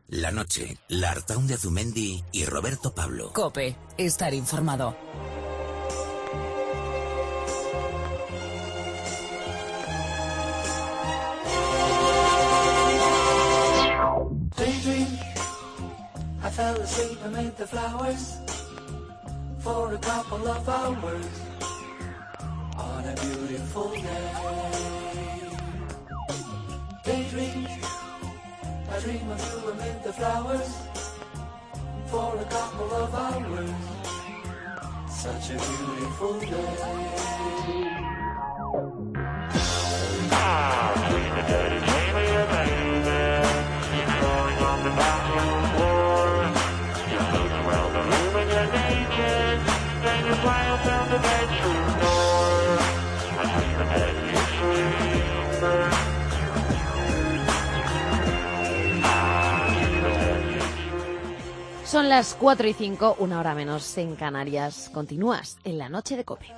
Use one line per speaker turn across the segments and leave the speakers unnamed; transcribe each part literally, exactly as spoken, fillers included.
La Noche, Lartaun de Azumendi y Roberto Pablo.
COPE, estar informado.
I fell asleep amid the flowers for a couple of hours on a beautiful day. Daydream, I dream of you amid the flowers for a couple of hours. Such a beautiful day.
Son las cuatro y cinco, una hora menos en Canarias. Continúas en La Noche de COPE.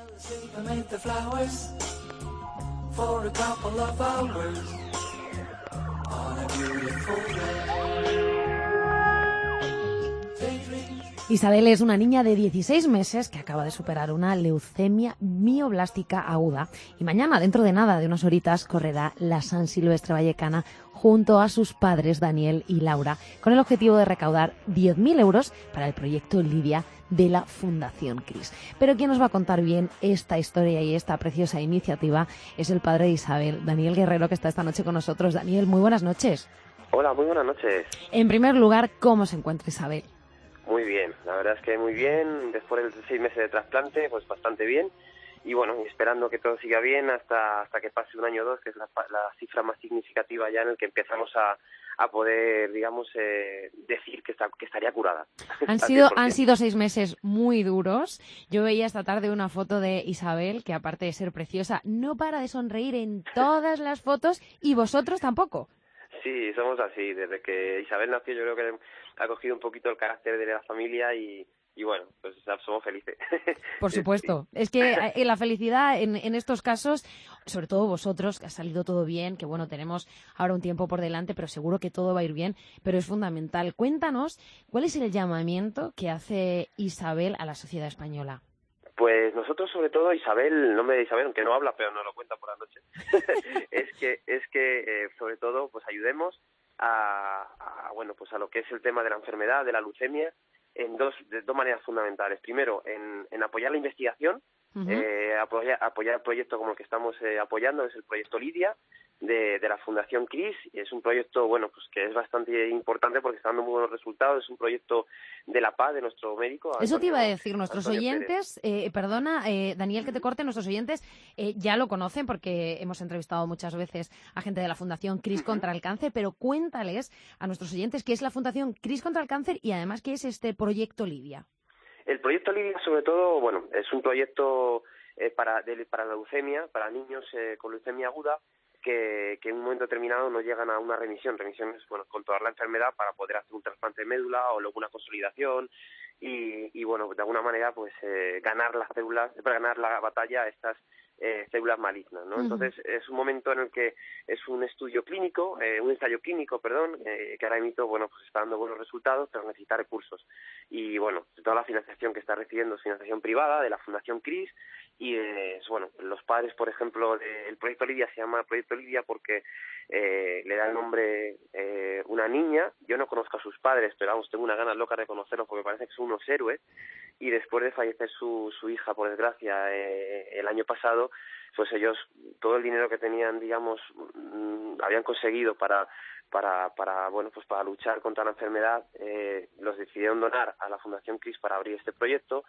Isabel es una niña de dieciséis meses que acaba de superar una leucemia mioblástica aguda y mañana, dentro de nada, de unas horitas, correrá la San Silvestre Vallecana junto a sus padres Daniel y Laura con el objetivo de recaudar diez mil euros para el proyecto Lidia de la Fundación CRIS. Pero quien nos va a contar bien esta historia y esta preciosa iniciativa es el padre de Isabel, Daniel Guerrero, que está esta noche con nosotros. Daniel, muy buenas noches.
Hola, muy buenas noches.
En primer lugar, ¿cómo se encuentra Isabel?
Muy bien, la verdad es que muy bien. Después de seis meses de trasplante, pues bastante bien. Y bueno, esperando que todo siga bien hasta hasta que pase un año o dos, que es la, la cifra más significativa ya en el que empezamos a, a poder, digamos, eh, decir que, está, que estaría curada.
Han sido, han sido seis meses muy duros. Yo veía esta tarde una foto de Isabel, que aparte de ser preciosa, no para de sonreír en todas las fotos, y vosotros tampoco.
Sí, somos así. Desde que Isabel nació yo creo que ha cogido un poquito el carácter de la familia y, y bueno, pues somos felices.
Por supuesto. Es que la felicidad en, en estos casos, sobre todo vosotros, que ha salido todo bien, que bueno, tenemos ahora un tiempo por delante, pero seguro que todo va a ir bien, pero es fundamental. Cuéntanos, ¿cuál es el llamamiento que hace Isabel a la sociedad española?
Pues nosotros, sobre todo, Isabel, nombre de Isabel, aunque no habla, pero nos lo cuenta por la noche, es que, es que eh, sobre todo, pues ayudemos a, a, bueno, pues a lo que es el tema de la enfermedad, de la leucemia, en dos, de dos maneras fundamentales. Primero, en, en apoyar la investigación, uh-huh. eh, apoyar, apoyar el proyecto como el que estamos eh, apoyando, es el proyecto Lidia, de, de la Fundación CRIS. Es un proyecto, bueno, pues que es bastante importante porque está dando muy buenos resultados. Es un proyecto de la paz de nuestro médico.
Eso Antonio, te iba a decir, nuestros Antonio oyentes, eh, perdona, eh, Daniel, que te corte, nuestros oyentes eh, ya lo conocen porque hemos entrevistado muchas veces a gente de la Fundación CRIS contra el Cáncer, pero cuéntales a nuestros oyentes qué es la Fundación CRIS contra el Cáncer y además qué es este proyecto Lidia.
El proyecto Lidia, sobre todo, bueno, es un proyecto eh, para, de, para la leucemia, para niños eh, con leucemia aguda, Que, que en un momento determinado no llegan a una remisión. Remisión es, bueno, controlar la enfermedad para poder hacer un trasplante de médula o luego una consolidación y, y bueno, de alguna manera, pues eh, ganar las células, para ganar la batalla a estas eh, células malignas, ¿no? Uh-huh. Entonces, es un momento en el que es un estudio clínico, eh, un ensayo clínico, perdón, eh, que ahora mismo, bueno, pues está dando buenos resultados, pero necesita recursos. Y bueno, toda la financiación que está recibiendo es financiación privada de la Fundación CRIS. Y, eh, bueno, los padres, por ejemplo, del proyecto Lidia se llama Proyecto Lidia porque eh, le da el nombre eh, una niña. Yo no conozco a sus padres, pero vamos, tengo una ganas loca de conocerlos porque parece que son unos héroes. Y después de fallecer su, su hija, por desgracia, eh, el año pasado, pues ellos, todo el dinero que tenían, digamos, mmm, habían conseguido para... para para bueno pues para luchar contra la enfermedad, eh, los decidieron donar a la Fundación CRIS para abrir este proyecto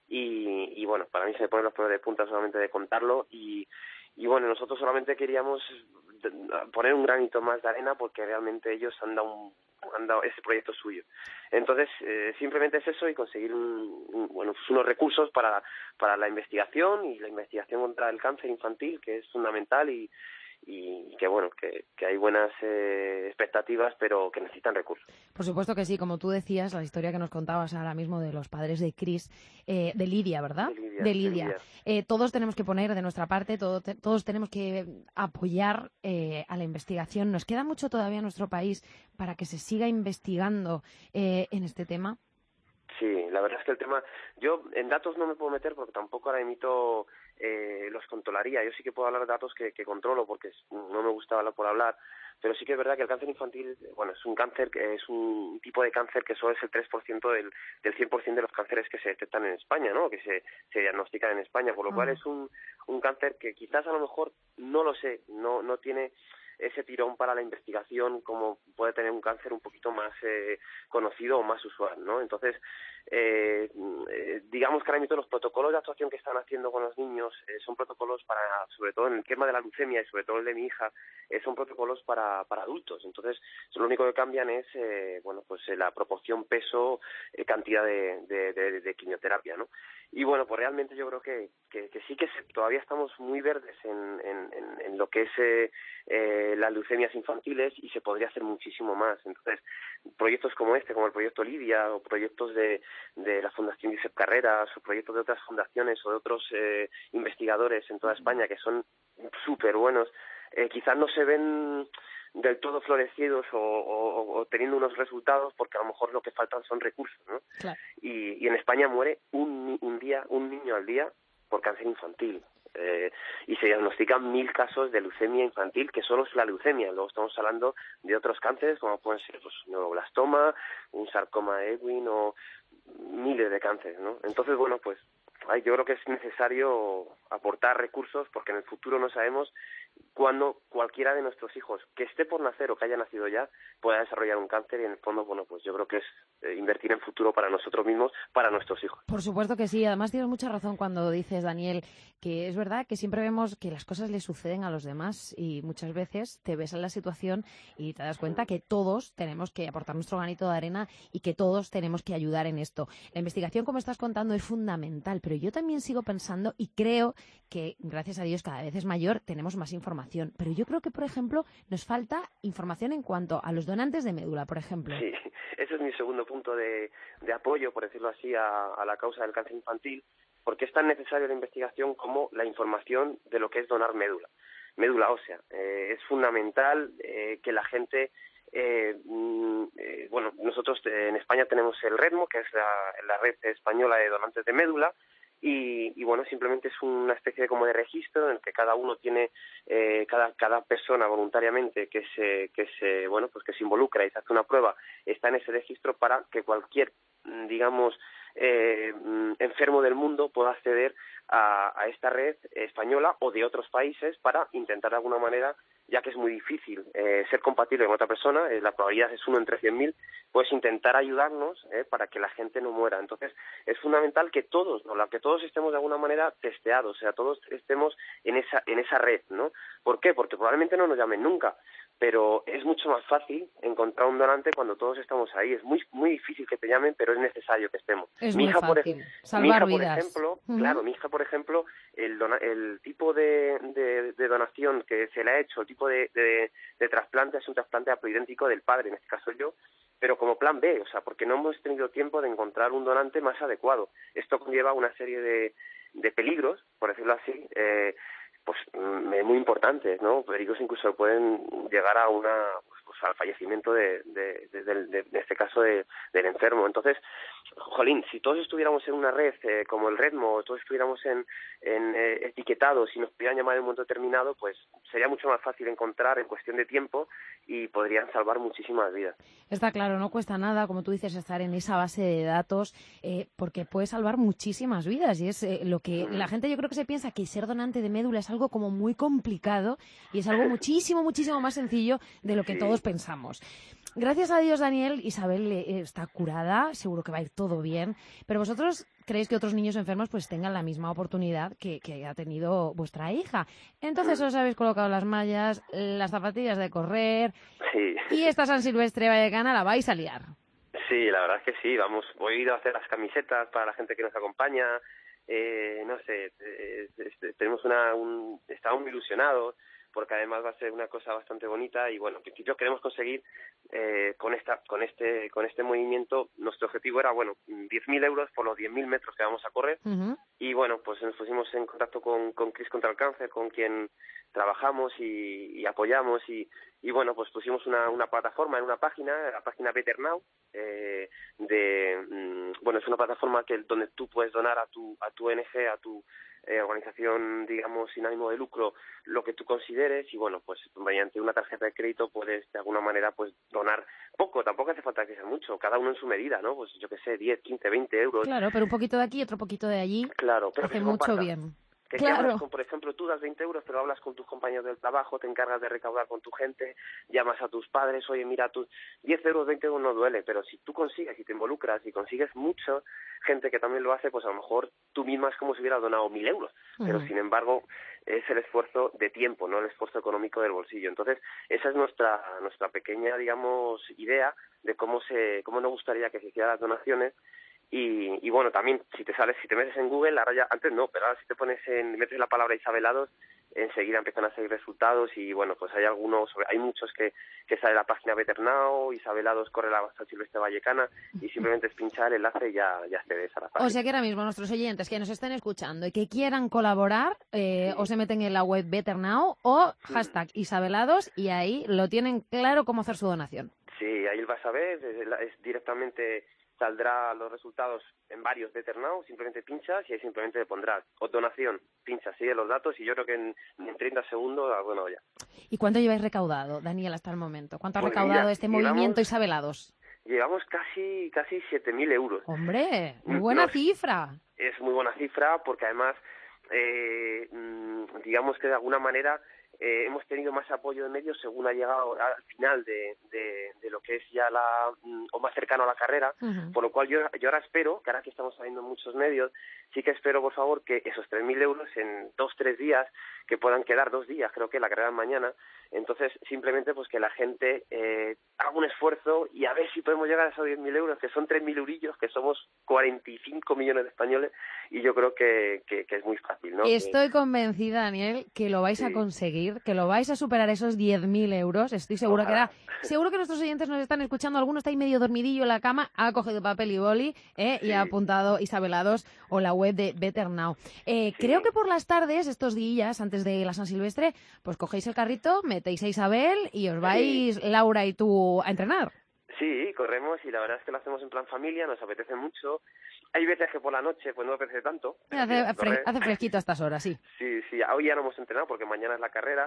y, y bueno, para mí se me ponen los pelos de punta solamente de contarlo y, y bueno, nosotros solamente queríamos poner un granito más de arena porque realmente ellos han dado un han dado ese proyecto suyo. Entonces, eh, simplemente es eso y conseguir un, un, bueno, pues unos recursos para, para la investigación y la investigación contra el cáncer infantil, que es fundamental y y que bueno, que, que hay buenas eh, expectativas, pero que necesitan recursos.
Por supuesto que sí, como tú decías, la historia que nos contabas ahora mismo de los padres de Chris, eh, de Lidia, ¿verdad?
De Lidia.
De Lidia.
De Lidia.
Eh, todos tenemos que poner de nuestra parte, todo, te, todos tenemos que apoyar eh, a la investigación. ¿Nos queda mucho todavía en nuestro país para que se siga investigando eh, en este tema?
Sí, la verdad es que el tema, yo en datos no me puedo meter porque tampoco ahora emito eh, los controlaría. Yo sí que puedo hablar de datos que, que controlo porque no me gusta hablar por hablar, pero sí que es verdad que el cáncer infantil, bueno, es un cáncer, que es un tipo de cáncer que solo es el tres por ciento del, del cien por ciento de los cánceres que se detectan en España, ¿no? Que se, se diagnostican en España, por lo
Ah.
cual es un, un cáncer que quizás a lo mejor, no lo sé, no, no tiene ese tirón para la investigación como puede tener un cáncer un poquito más eh, conocido o más usual, ¿no? Entonces, eh, eh, digamos que ahora mismo los protocolos de actuación que están haciendo con los niños eh, son protocolos para, sobre todo en el tema de la leucemia y sobre todo el de mi hija, eh, son protocolos para, para adultos. Entonces, lo único que cambian es, eh, bueno, pues eh, la proporción peso, eh, cantidad de, de, de, de quimioterapia, ¿no? Y bueno, pues realmente yo creo que, que, que sí que se, todavía estamos muy verdes en, en, en, en lo que es eh, eh, las leucemias infantiles y se podría hacer muchísimo más. Entonces, proyectos como este, como el proyecto Lidia o proyectos de, de la Fundación Josep Carreras o proyectos de otras fundaciones o de otros eh, investigadores en toda España que son súper buenos, eh, quizás no se ven del todo florecidos o, o, o teniendo unos resultados porque a lo mejor lo que faltan son recursos, ¿no?
Claro.
Y, y en España muere un, un día, un niño al día por cáncer infantil. Eh, y se diagnostican mil casos de leucemia infantil, que solo es la leucemia. Luego estamos hablando de otros cánceres, como pueden ser pues, neuroblastoma, un sarcoma de Ewing o miles de cánceres, ¿no? Entonces, bueno, pues ay, yo creo que es necesario aportar recursos porque en el futuro no sabemos cuándo cualquiera de nuestros hijos que esté por nacer o que haya nacido ya pueda desarrollar un cáncer y en el fondo, bueno, pues yo creo que es eh, invertir en futuro para nosotros mismos, para nuestros hijos.
Por supuesto que sí. Además tienes mucha razón cuando dices, Daniel, que es verdad que siempre vemos que las cosas le suceden a los demás y muchas veces te ves en la situación y te das cuenta que todos tenemos que aportar nuestro granito de arena y que todos tenemos que ayudar en esto. La investigación, como estás contando, es fundamental, pero yo también sigo pensando y creo que, gracias a Dios, cada vez es mayor, tenemos más información. Pero yo creo que, por ejemplo, nos falta información en cuanto a los donantes de médula, por ejemplo.
Sí, ese es mi segundo punto de, de apoyo, por decirlo así, a, a la causa del cáncer infantil, porque es tan necesaria la investigación como la información de lo que es donar médula, médula ósea. Eh, es fundamental eh, que la gente, eh, mm, eh, bueno, nosotros eh, en España tenemos el REDMO, que es la, la red española de donantes de médula, y, y bueno, simplemente es una especie de como de registro en el que cada uno tiene, eh, cada cada persona voluntariamente que se que se bueno pues que se involucra y se hace una prueba está en ese registro para que cualquier digamos eh, enfermo del mundo pueda acceder a, a esta red española o de otros países para intentar de alguna manera, ya que es muy difícil eh, ser compatible con otra persona, eh, la probabilidad es uno entre cien mil, pues intentar ayudarnos eh, para que la gente no muera. Entonces, es fundamental que todos, ¿no? que todos estemos de alguna manera testeados, o sea, todos estemos en esa en esa red, ¿no? ¿Por qué? Porque probablemente no nos llamen nunca, pero es mucho más fácil encontrar un donante cuando todos estamos ahí. Es muy muy difícil que te llamen, pero es necesario que estemos.
Es
mi
muy
hija,
fácil.
por, ej-
Salvar
mi hija, por
vidas.
ejemplo,
Uh-huh.
claro, mi hija, por ejemplo, el, dona- el tipo de, de, de donación que se le ha hecho, el tipo de, de, de trasplante es un trasplante haploidéntico del padre, en este caso yo, pero como plan B, o sea, porque no hemos tenido tiempo de encontrar un donante más adecuado. Esto conlleva una serie de, de peligros, por decirlo así, eh, pues mm, muy importantes, ¿no? Peligros incluso pueden llegar a una pues al fallecimiento de, de, de, de, de, de este caso de, del enfermo. Entonces, jolín, si todos estuviéramos en una red eh, como el REDMO, todos estuviéramos en, en eh, etiquetados y nos pudieran llamar en un momento determinado, pues sería mucho más fácil encontrar en cuestión de tiempo y podrían salvar muchísimas vidas.
Está claro, no cuesta nada, como tú dices, estar en esa base de datos, eh, porque puede salvar muchísimas vidas. Y es eh, lo que la gente, yo creo que se piensa que ser donante de médula es algo como muy complicado y es algo muchísimo, muchísimo más sencillo de lo que
Sí.
todos pensamos. Gracias a Dios, Daniel, Isabel eh, está curada, seguro que va a ir todo bien, pero vosotros creéis que otros niños enfermos pues tengan la misma oportunidad que, que ha tenido vuestra hija. Entonces os habéis colocado las mallas, las zapatillas de correr
Sí.
y esta San Silvestre vallecana la vais a liar.
Sí, la verdad es que sí, vamos, voy a ir a hacer las camisetas para la gente que nos acompaña, eh, no sé, eh, este, tenemos una, un, estamos muy ilusionados, porque además va a ser una cosa bastante bonita y bueno, en principio queremos conseguir eh, con esta con este con este movimiento, nuestro objetivo era, bueno, diez mil euros por los diez mil metros que vamos a correr.
Uh-huh.
Y bueno, pues nos pusimos en contacto con, con Cris contra el Cáncer, con quien trabajamos y, y apoyamos y, y bueno, pues pusimos una, una plataforma en una página, la página Better Now, eh, de, mm, bueno, es una plataforma que donde tú puedes donar a tu a tu O N G, a tu eh, organización, digamos, sin ánimo de lucro, lo que tú consideres y bueno, pues mediante una tarjeta de crédito puedes de alguna manera pues donar poco, tampoco hace falta que sea mucho, cada uno en su medida, ¿no? Pues yo qué sé, diez, quince, veinte euros.
Claro, pero un poquito de aquí, otro poquito de allí.
Claro, pero
hace
que se
mucho
comparta.
bien.
Que
Claro.
llamas con, por ejemplo, tú das veinte euros, pero hablas con tus compañeros del trabajo, te encargas de recaudar con tu gente, llamas a tus padres, oye, mira, tus diez euros, veinte euros no duele, pero si tú consigues y te involucras y consigues mucho gente que también lo hace, pues a lo mejor tú misma es como si hubieras donado mil euros, uh-huh. Pero sin embargo es el esfuerzo de tiempo, no el esfuerzo económico del bolsillo. Entonces, esa es nuestra nuestra pequeña, digamos, idea de cómo se cómo nos gustaría que se hicieran las donaciones. Y, y bueno, también si te sales, si te metes en Google, ahora ya, antes no, pero ahora si te pones en, metes la palabra Isabelados, enseguida empiezan a salir resultados y bueno, pues hay algunos, hay muchos que, que sale la página Better Now, Isabelados corre la San Silvestre Vallecana y simplemente es pinchar el enlace y ya, ya accedes a la página.
O sea que ahora mismo nuestros oyentes que nos estén escuchando y que quieran colaborar, eh, sí. O se meten en la web Better Now o hashtag Isabelados y ahí lo tienen claro cómo hacer su donación.
Sí, ahí vas a ver, es, es directamente... saldrá los resultados en varios Better Now, simplemente pinchas y ahí simplemente le pondrás o donación, pinchas, sigue los datos y yo creo que en, en treinta segundos, bueno, ya.
¿Y cuánto lleváis recaudado, Daniel, hasta el momento? ¿Cuánto ha
pues
recaudado
mira,
este
llevamos,
movimiento Isabelados?
Llevamos casi casi siete mil euros.
¡Hombre! ¡Muy buena
Nos,
cifra!
Es muy buena cifra porque además, eh, digamos que de alguna manera... Eh, hemos tenido más apoyo de medios según ha llegado al final de, de, de lo que es ya la o más cercano a la carrera, uh-huh. Por lo cual yo, yo ahora espero, que ahora que estamos saliendo en muchos medios, sí que espero, por favor, que esos tres mil euros en dos, tres días, que puedan quedar dos días, creo que la carrera es mañana, entonces simplemente pues que la gente eh, haga un esfuerzo y a ver si podemos llegar a esos diez mil euros, que son tres mil eurillos, que somos cuarenta y cinco millones de españoles y yo creo que, que, que es muy fácil, ¿no?
Estoy
que,
convencida, Daniel, que lo vais sí. a conseguir, que lo vais a superar esos diez mil euros. Estoy segura Ojalá. que era. Seguro que nuestros oyentes nos están escuchando. Alguno está ahí medio dormidillo en la cama, ha cogido papel y boli eh, sí. y ha apuntado Isabelados o la web de Better Now. Eh, sí. Creo que por las tardes, estos días, antes de la San Silvestre, pues cogéis el carrito, metéis a Isabel y os vais, sí. Laura y tú, a entrenar.
Sí, corremos y la verdad es que lo hacemos en plan familia, nos apetece mucho. Hay veces que por la noche pues no apetece tanto.
Hace, fre- hace fresquito a estas horas, sí.
Sí, sí. Hoy ya no hemos entrenado porque mañana es la carrera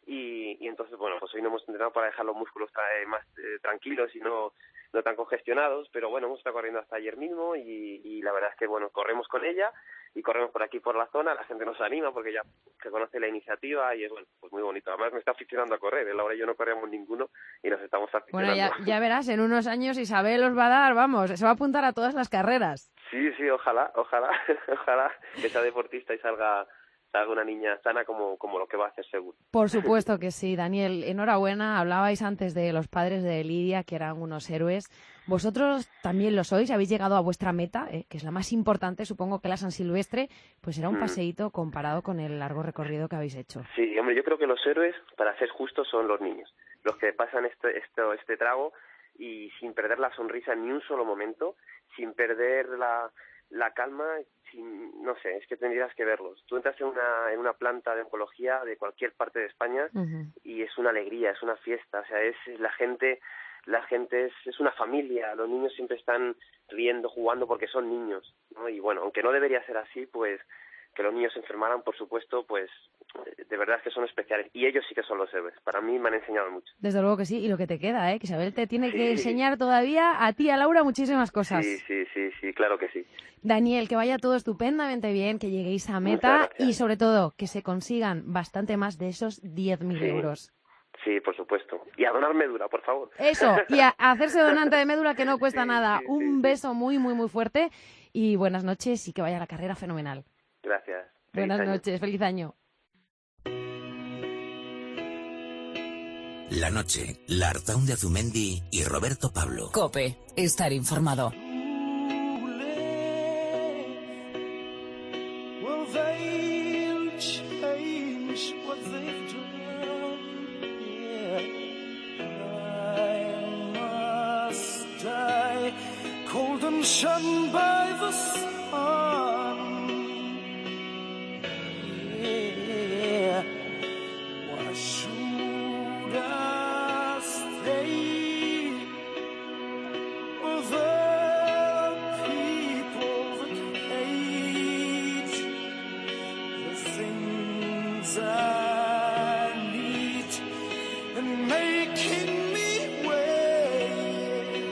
y, y entonces, bueno, pues hoy no hemos entrenado para dejar los músculos tra- más eh, tranquilos y no, no tan congestionados, pero bueno, hemos estado corriendo hasta ayer mismo y, y la verdad es que, bueno, corremos con ella y corremos por aquí por la zona, la gente nos anima porque ya se conoce la iniciativa y es, bueno, pues muy bonito. Además me está aficionando a correr, ¿eh? Laura y yo no corremos ninguno y nos estamos aficionando.
Bueno, ya, ya verás, en unos años Isabel os va a dar, vamos, se va a apuntar a todas las carreras.
Sí, sí, ojalá, ojalá, ojalá que sea deportista y salga, salga una niña sana como, como lo que va a hacer seguro.
Por supuesto que sí, Daniel. Enhorabuena. Hablabais antes de los padres de Lidia, que eran unos héroes. Vosotros también lo sois, habéis llegado a vuestra meta, eh, que es la más importante, supongo que la San Silvestre, pues era un paseíto comparado con el largo recorrido que habéis hecho.
Sí, hombre, yo creo que los héroes, para ser justos, son los niños, los que pasan este, este, este trago y sin perder la sonrisa ni un solo momento, sin perder la, la calma, sin, no sé, es que tendrías que verlos. Tú entras en una, en una planta de oncología de cualquier parte de España uh-huh. y es una alegría, es una fiesta, o sea, es la gente... La gente es, es una familia, los niños siempre están riendo, jugando porque son niños, ¿no? Y bueno, aunque no debería ser así, pues que los niños se enfermaran, por supuesto, pues de verdad es que son especiales. Y ellos sí que son los héroes. Para mí me han enseñado mucho.
Desde luego que sí, y lo que te queda, ¿eh? Que Isabel te tiene sí. que enseñar todavía a ti, a Laura, muchísimas cosas.
Sí, sí, sí, sí, claro que sí.
Daniel, que vaya todo estupendamente bien, que lleguéis a meta y sobre todo que se consigan bastante más de esos diez mil sí. euros.
Sí, por supuesto. Y a donar médula, por favor.
Eso, y a hacerse donante de médula que no cuesta
sí,
nada.
Sí,
Un
sí,
beso
sí.
muy, muy, muy fuerte y buenas noches y que vaya la carrera fenomenal.
Gracias.
Buenas feliz noches, año. Feliz año.
La noche, la Artaun de Azumendi y Roberto Pablo.
COPE, estar informado.
Will they change what they've done? cold and shut by the sun. Yeah, why should I stay with the people that hate the things I need and making me wait?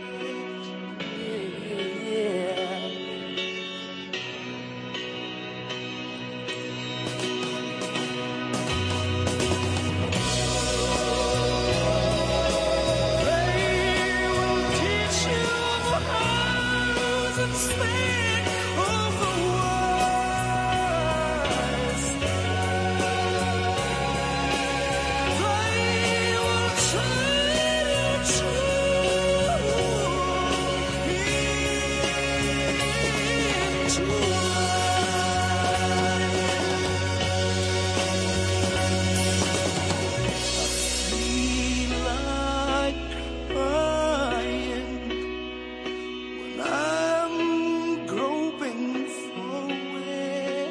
Yeah. They will teach you the hows and stand of the wise. They will train you true into feel like crying when I'm groping for a way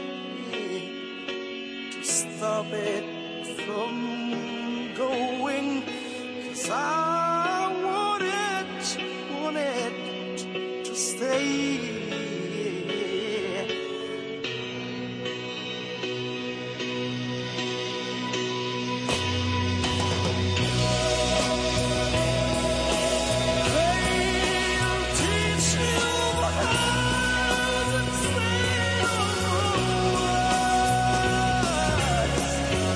to stop it from going, 'cause I want it, want it to stay. They'll teach you how to stay on the wise.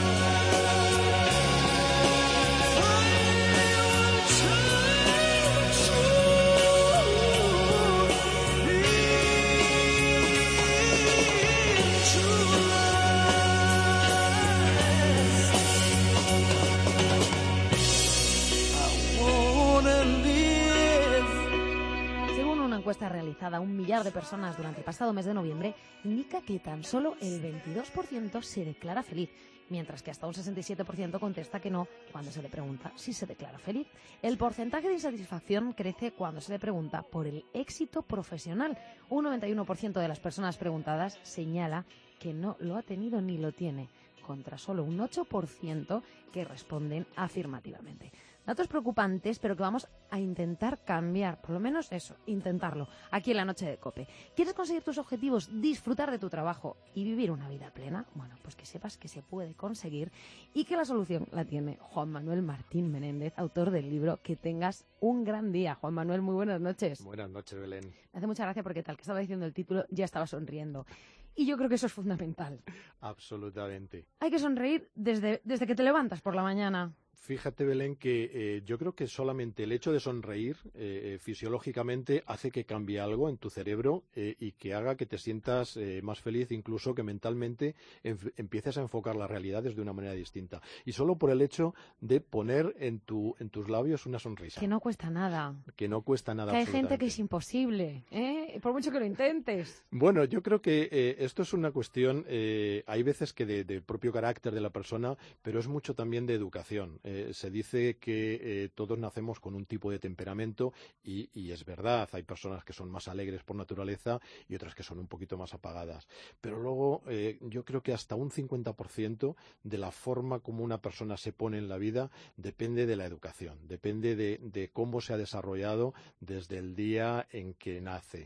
Según una encuesta realizada a un millar de personas durante el pasado mes de noviembre, indica que tan solo el veintidós por ciento se declara feliz, mientras que hasta un sesenta y siete por ciento contesta que no cuando se le pregunta si se declara feliz. El porcentaje de insatisfacción crece cuando se le pregunta por el éxito profesional. Un noventa y uno por ciento de las personas preguntadas señala que no lo ha tenido ni lo tiene, contra solo un ocho por ciento que responden afirmativamente. Datos preocupantes, pero que vamos a intentar cambiar, por lo menos eso, intentarlo, aquí en la Noche de COPE. ¿Quieres conseguir tus objetivos, disfrutar de tu trabajo y vivir una vida plena? Bueno, pues que sepas que se puede conseguir y que la solución la tiene Juan Manuel Martín Menéndez, autor del libro Que tengas un gran día. Juan Manuel, muy buenas noches.
Buenas noches, Belén.
Me hace mucha gracia porque tal que estaba diciendo el título, ya estaba sonriendo. Y yo creo que eso es fundamental.
Absolutamente.
Hay que sonreír desde, desde que te levantas por la mañana.
Fíjate, Belén, que eh, yo creo que solamente el hecho de sonreír eh, fisiológicamente hace que cambie algo en tu cerebro eh, y que haga que te sientas eh, más feliz, incluso que mentalmente enf- empieces a enfocar las realidades de una manera distinta. Y solo por el hecho de poner en, tu, en tus labios una sonrisa.
Que no cuesta nada.
Que no cuesta nada.
Que hay gente que
absolutamente.
es imposible, ¿eh? Por mucho que lo intentes.
Bueno, yo creo que eh, esto es una cuestión, eh, hay veces que de, de propio carácter de la persona, pero es mucho también de educación. Eh, se dice que eh, todos nacemos con un tipo de temperamento y, y es verdad, hay personas que son más alegres por naturaleza y otras que son un poquito más apagadas. Pero luego eh, yo creo que hasta un cincuenta por ciento de la forma como una persona se pone en la vida depende de la educación, depende de, de cómo se ha desarrollado desde el día en que nace.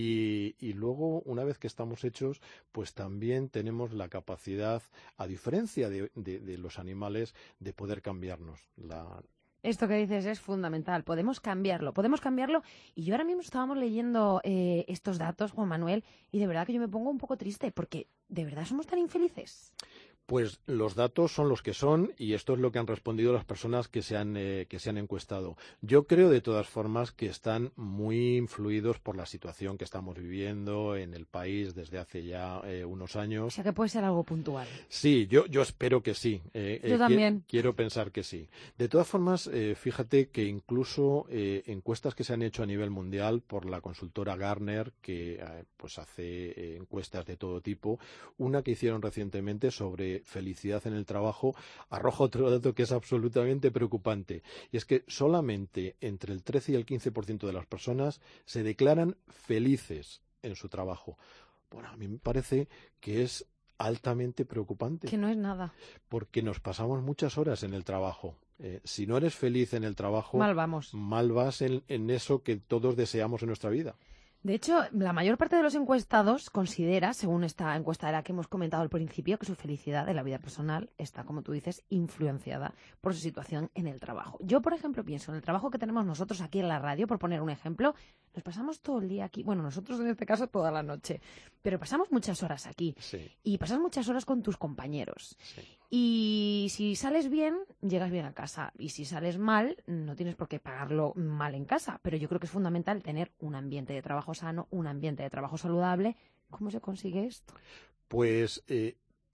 Y, y luego, una vez que estamos hechos, pues también tenemos la capacidad, a diferencia de, de, de los animales, de poder cambiarnos. La...
Esto que dices es fundamental. Podemos cambiarlo, podemos cambiarlo. Y yo ahora mismo estábamos leyendo eh, estos datos, Juan Manuel, y de verdad que yo me pongo un poco triste porque de verdad somos tan infelices.
Pues los datos son los que son y esto es lo que han respondido las personas que se han, eh, que se han encuestado. Yo creo de todas formas que están muy influidos por la situación que estamos viviendo en el país desde hace ya eh, unos años.
O sea que puede ser algo puntual.
Sí, yo, yo espero que sí. Eh,
yo
eh,
también.
Quiero, quiero pensar que sí. De todas formas, eh, fíjate que incluso eh, encuestas que se han hecho a nivel mundial por la consultora Gartner, que eh, pues hace eh, encuestas de todo tipo, una que hicieron recientemente sobre de felicidad en el trabajo, arroja otro dato que es absolutamente preocupante. Y es que solamente entre el trece y el quince por ciento de las personas se declaran felices en su trabajo. Bueno, a mí me parece que es altamente preocupante.
Que no es nada.
Porque nos pasamos muchas horas en el trabajo. Eh, si no eres feliz en el trabajo,
mal vamos.
Mal vas en, en eso que todos deseamos en nuestra vida.
De hecho, la mayor parte de los encuestados considera, según esta encuesta de la que hemos comentado al principio, que su felicidad en la vida personal está, como tú dices, influenciada por su situación en el trabajo. Yo, por ejemplo, pienso en el trabajo que tenemos nosotros aquí en la radio, por poner un ejemplo, nos pasamos todo el día aquí, bueno, nosotros en este caso toda la noche, pero pasamos muchas horas aquí.
Sí.
Y pasas muchas horas con tus compañeros.
Sí.
Y si sales bien, llegas bien a casa. Y si sales mal, no tienes por qué pagarlo mal en casa. Pero yo creo que es fundamental tener un ambiente de trabajo sano, un ambiente de trabajo saludable. ¿Cómo se consigue esto?
Pues eh,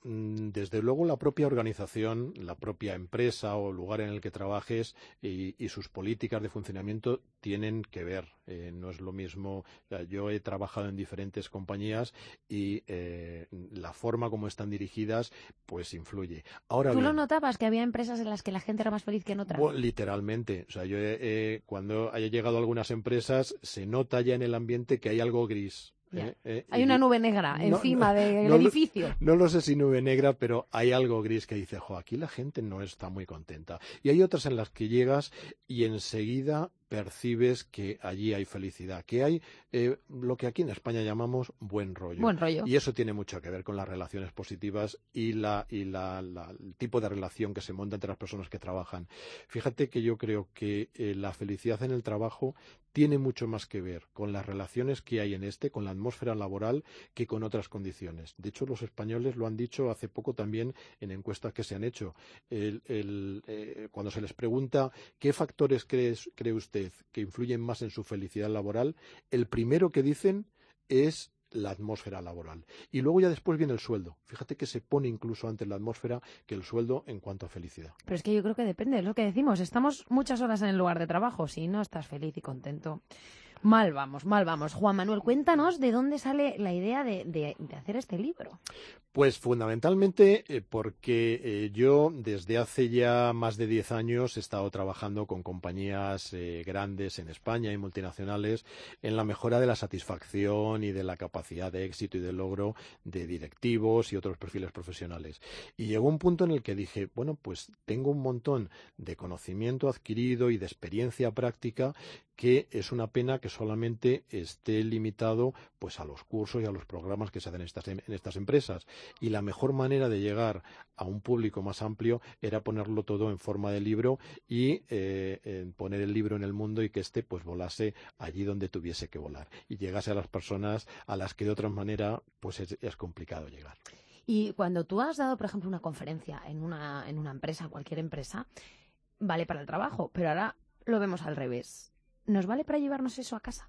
desde luego la propia organización, la propia empresa o lugar en el que trabajes y, y sus políticas de funcionamiento tienen que ver. Eh, no es lo mismo. Yo he trabajado en diferentes compañías y eh, la forma como están dirigidas pues influye. Ahora
¿Tú
bien,
lo notabas que había empresas en las que la gente era más feliz que en otras?
Bueno, literalmente. O sea, yo eh, cuando haya llegado a algunas empresas se nota ya en el ambiente que hay algo gris. Eh, eh,
hay una nube negra
no,
encima
no,
del
no,
edificio.
No lo sé si nube negra, pero hay algo gris que dice, jo, aquí la gente no está muy contenta. Y hay otras en las que llegas y enseguida percibes que allí hay felicidad, que hay eh, lo que aquí en España llamamos buen rollo.
Buen rollo.
Y eso tiene mucho que ver con las relaciones positivas y, la, y la, la, el tipo de relación que se monta entre las personas que trabajan. Fíjate que yo creo que eh, la felicidad en el trabajo tiene mucho más que ver con las relaciones que hay en este, con la atmósfera laboral, que con otras condiciones. De hecho, los españoles lo han dicho hace poco también en encuestas que se han hecho. El, el, eh, cuando se les pregunta qué factores cree, cree usted que influyen más en su felicidad laboral, el primero que dicen es la atmósfera laboral. Y luego ya después viene el sueldo. Fíjate que se pone incluso antes la atmósfera que el sueldo en cuanto a felicidad.
Pero es que yo creo que depende, es lo que decimos. Estamos muchas horas en el lugar de trabajo. Si no estás feliz y contento, mal vamos, mal vamos. Juan Manuel, cuéntanos de dónde sale la idea de, de, de hacer este libro.
Pues fundamentalmente eh, porque eh, yo desde hace ya más de diez años he estado trabajando con compañías eh, grandes en España y multinacionales en la mejora de la satisfacción y de la capacidad de éxito y de logro de directivos y otros perfiles profesionales. Y llegó un punto en el que dije, bueno, pues tengo un montón de conocimiento adquirido y de experiencia práctica que es una pena que solamente esté limitado pues a los cursos y a los programas que se hacen en estas, en estas empresas. Y la mejor manera de llegar a un público más amplio era ponerlo todo en forma de libro y eh, poner el libro en el mundo y que éste pues volase allí donde tuviese que volar y llegase a las personas a las que de otra manera pues es, es complicado llegar.
Y cuando tú has dado, por ejemplo, una conferencia en una, en una empresa, cualquier empresa, vale para el trabajo, pero ahora lo vemos al revés. ¿Nos vale para llevarnos eso a casa?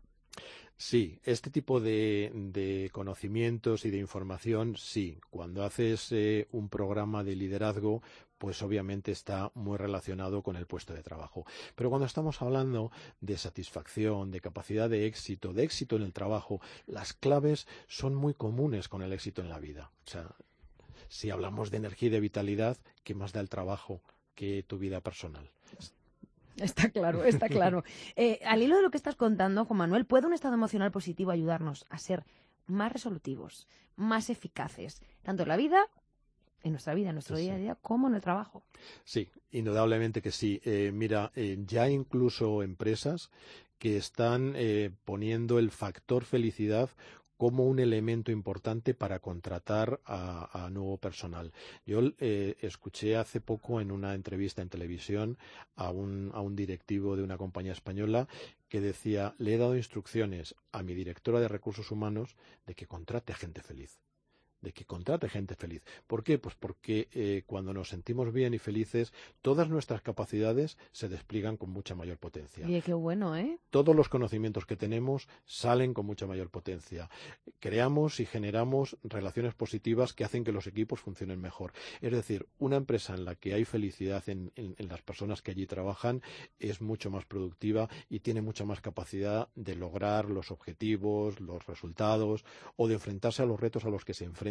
Sí, este tipo de, de conocimientos y de información, sí. Cuando haces eh, un programa de liderazgo, pues obviamente está muy relacionado con el puesto de trabajo. Pero cuando estamos hablando de satisfacción, de capacidad de éxito, de éxito en el trabajo, las claves son muy comunes con el éxito en la vida. O sea, si hablamos de energía y de vitalidad, ¿qué más da el trabajo que tu vida personal?
Está claro, está claro. Eh, al hilo de lo que estás contando, Juan Manuel, ¿puede un estado emocional positivo ayudarnos a ser más resolutivos, más eficaces, tanto en la vida, en nuestra vida, en nuestro
Sí,
día a
sí.
día, como en el trabajo?
Sí, indudablemente que sí. Eh, mira, eh, ya hay incluso empresas que están eh, poniendo el factor felicidad como un elemento importante para contratar a, a nuevo personal. Yo eh, escuché hace poco en una entrevista en televisión a un, a un directivo de una compañía española que decía, le he dado instrucciones a mi directora de recursos humanos de que contrate gente feliz. de que contrate gente feliz. ¿Por qué? Pues porque eh, cuando nos sentimos bien y felices, todas nuestras capacidades se despliegan con mucha mayor potencia.
Oye, qué bueno, ¿eh?
Todos los conocimientos que tenemos salen con mucha mayor potencia. Creamos y generamos relaciones positivas que hacen que los equipos funcionen mejor. Es decir, una empresa en la que hay felicidad en, en, en las personas que allí trabajan es mucho más productiva y tiene mucha más capacidad de lograr los objetivos, los resultados o de enfrentarse a los retos a los que se enfrenta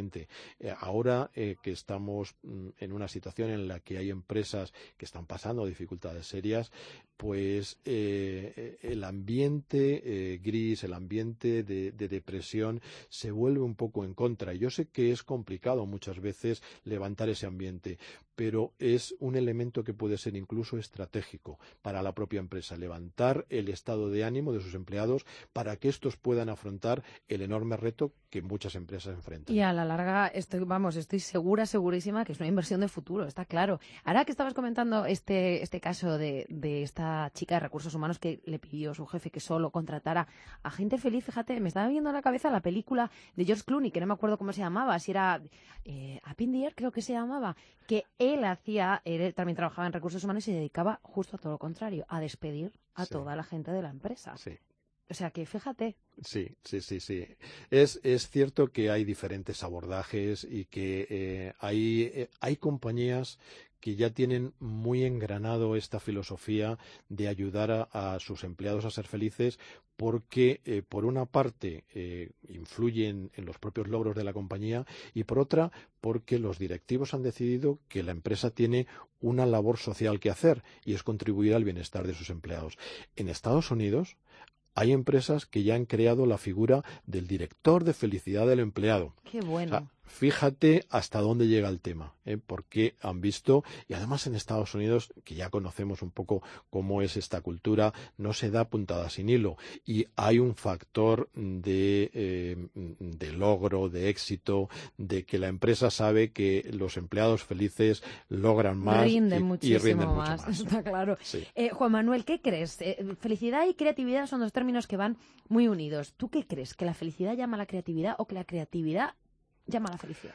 efectivamente. Eh, ahora eh, que estamos mm, en una situación en la que hay empresas que están pasando dificultades serias, pues eh, el ambiente eh, gris, el ambiente de, de depresión se vuelve un poco en contra. Yo sé que es complicado muchas veces levantar ese ambiente, pero es un elemento que puede ser incluso estratégico para la propia empresa, levantar el estado de ánimo de sus empleados para que estos puedan afrontar el enorme reto que muchas empresas enfrentan.
Y a la larga, estoy, vamos, estoy segura, segurísima que es una inversión de futuro, está claro. Ahora que estabas comentando este, este caso de, de esta chica de recursos humanos que le pidió a su jefe que solo contratara a gente feliz, fíjate, me estaba viendo a la cabeza la película de George Clooney, que no me acuerdo cómo se llamaba, si era eh, Up in the Air, creo que se llamaba, que él hacía, él también trabajaba en recursos humanos y se dedicaba justo a todo lo contrario, a despedir a
Sí.
toda la gente de la empresa.
Sí.
O sea que fíjate.
Sí, sí, sí, sí. Es, es cierto que hay diferentes abordajes y que eh, hay, eh, hay compañías que ya tienen muy engranado esta filosofía de ayudar a, a sus empleados a ser felices porque, eh, por una parte, eh, influyen en los propios logros de la compañía y, por otra, porque los directivos han decidido que la empresa tiene una labor social que hacer y es contribuir al bienestar de sus empleados. En Estados Unidos hay empresas que ya han creado la figura del director de felicidad del empleado.
Qué bueno.
O sea, fíjate hasta dónde llega el tema, ¿eh? Porque han visto, y además en Estados Unidos, que ya conocemos un poco cómo es esta cultura, no se da puntada sin hilo. Y hay un factor de, eh, de logro, de éxito, de que la empresa sabe que los empleados felices logran más
rinden
y,
muchísimo
y rinden mucho
más,
más.
está claro.
Sí.
Eh, Juan Manuel, ¿qué crees? Eh, felicidad y creatividad son dos términos que van muy unidos. ¿Tú qué crees? ¿Que la felicidad llama a la creatividad o que la creatividad llama a la felicidad?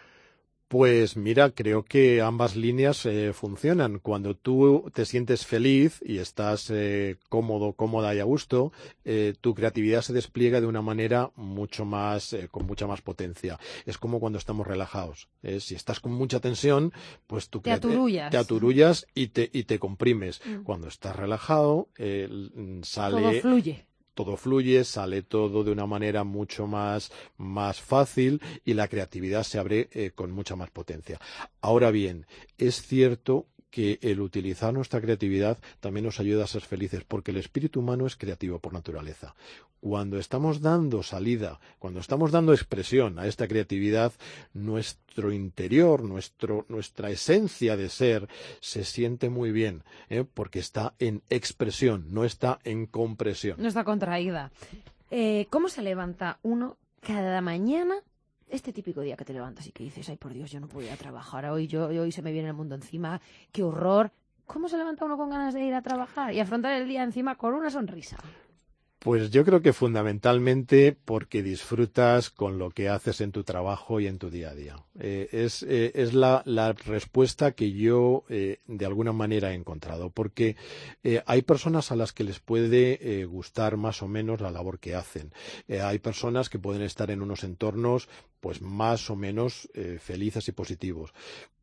Pues mira, creo que ambas líneas eh, funcionan. Cuando tú te sientes feliz y estás eh, cómodo, cómoda y a gusto, eh, tu creatividad se despliega de una manera mucho más, eh, con mucha más potencia. Es como cuando estamos relajados. ¿eh? Si estás con mucha tensión, pues tu
Te aturullas.
te aturullas y te, y te comprimes.
Mm.
Cuando estás relajado, eh, sale...
Todo fluye.
Todo fluye, sale todo de una manera mucho más, más fácil y la creatividad se abre eh, con mucha más potencia. Ahora bien, es cierto que el utilizar nuestra creatividad también nos ayuda a ser felices, porque el espíritu humano es creativo por naturaleza. Cuando estamos dando salida, cuando estamos dando expresión a esta creatividad, nuestro interior, nuestro, nuestra esencia de ser se siente muy bien, ¿eh? Porque está en expresión, no está en compresión.
No está contraída. Eh, ¿Cómo se levanta uno cada mañana? Este típico día que te levantas y que dices, ay, por Dios, yo no puedo ir a trabajar hoy, yo, hoy se me viene el mundo encima, qué horror. ¿Cómo se levanta uno con ganas de ir a trabajar y afrontar el día encima con una sonrisa?
Pues yo creo que fundamentalmente porque disfrutas con lo que haces en tu trabajo y en tu día a día. Eh, es eh, es la, la respuesta que yo eh, de alguna manera he encontrado, porque eh, hay personas a las que les puede eh, gustar más o menos la labor que hacen. Eh, hay personas que pueden estar en unos entornos pues más o menos eh, felices y positivos.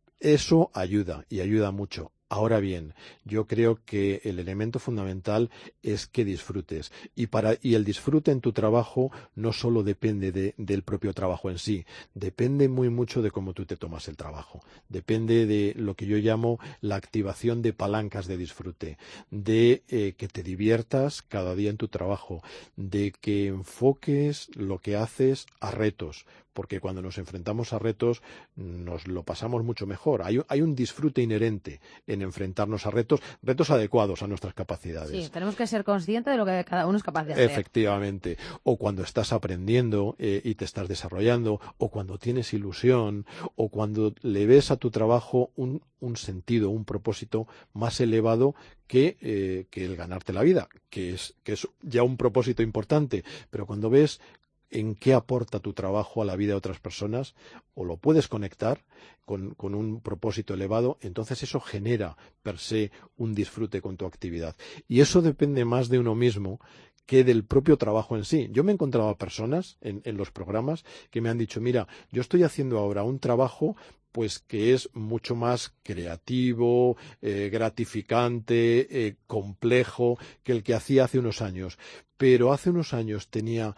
Eso ayuda y ayuda mucho. Ahora bien, yo creo que el elemento fundamental es que disfrutes. Y, para, y el disfrute en tu trabajo no solo depende de, del propio trabajo en sí, depende muy mucho de cómo tú te tomas el trabajo. Depende de lo que yo llamo la activación de palancas de disfrute, de eh, que te diviertas cada día en tu trabajo, de que enfoques lo que haces a retos, porque cuando nos enfrentamos a retos nos lo pasamos mucho mejor. Hay, hay un disfrute inherente en enfrentarnos a retos, retos adecuados a nuestras capacidades.
Sí, tenemos que ser conscientes de lo que cada uno es capaz de hacer.
Efectivamente. O cuando estás aprendiendo eh, y te estás desarrollando, o cuando tienes ilusión, o cuando le ves a tu trabajo un, un sentido, un propósito más elevado que, eh, que el ganarte la vida, que es, que es ya un propósito importante. Pero cuando ves en qué aporta tu trabajo a la vida de otras personas, o lo puedes conectar con, con un propósito elevado, entonces eso genera per se un disfrute con tu actividad. Y eso depende más de uno mismo que del propio trabajo en sí. Yo me he encontrado a personas en, en los programas que me han dicho, mira, yo estoy haciendo ahora un trabajo pues que es mucho más creativo, eh, gratificante, eh, complejo que el que hacía hace unos años. Pero hace unos años tenía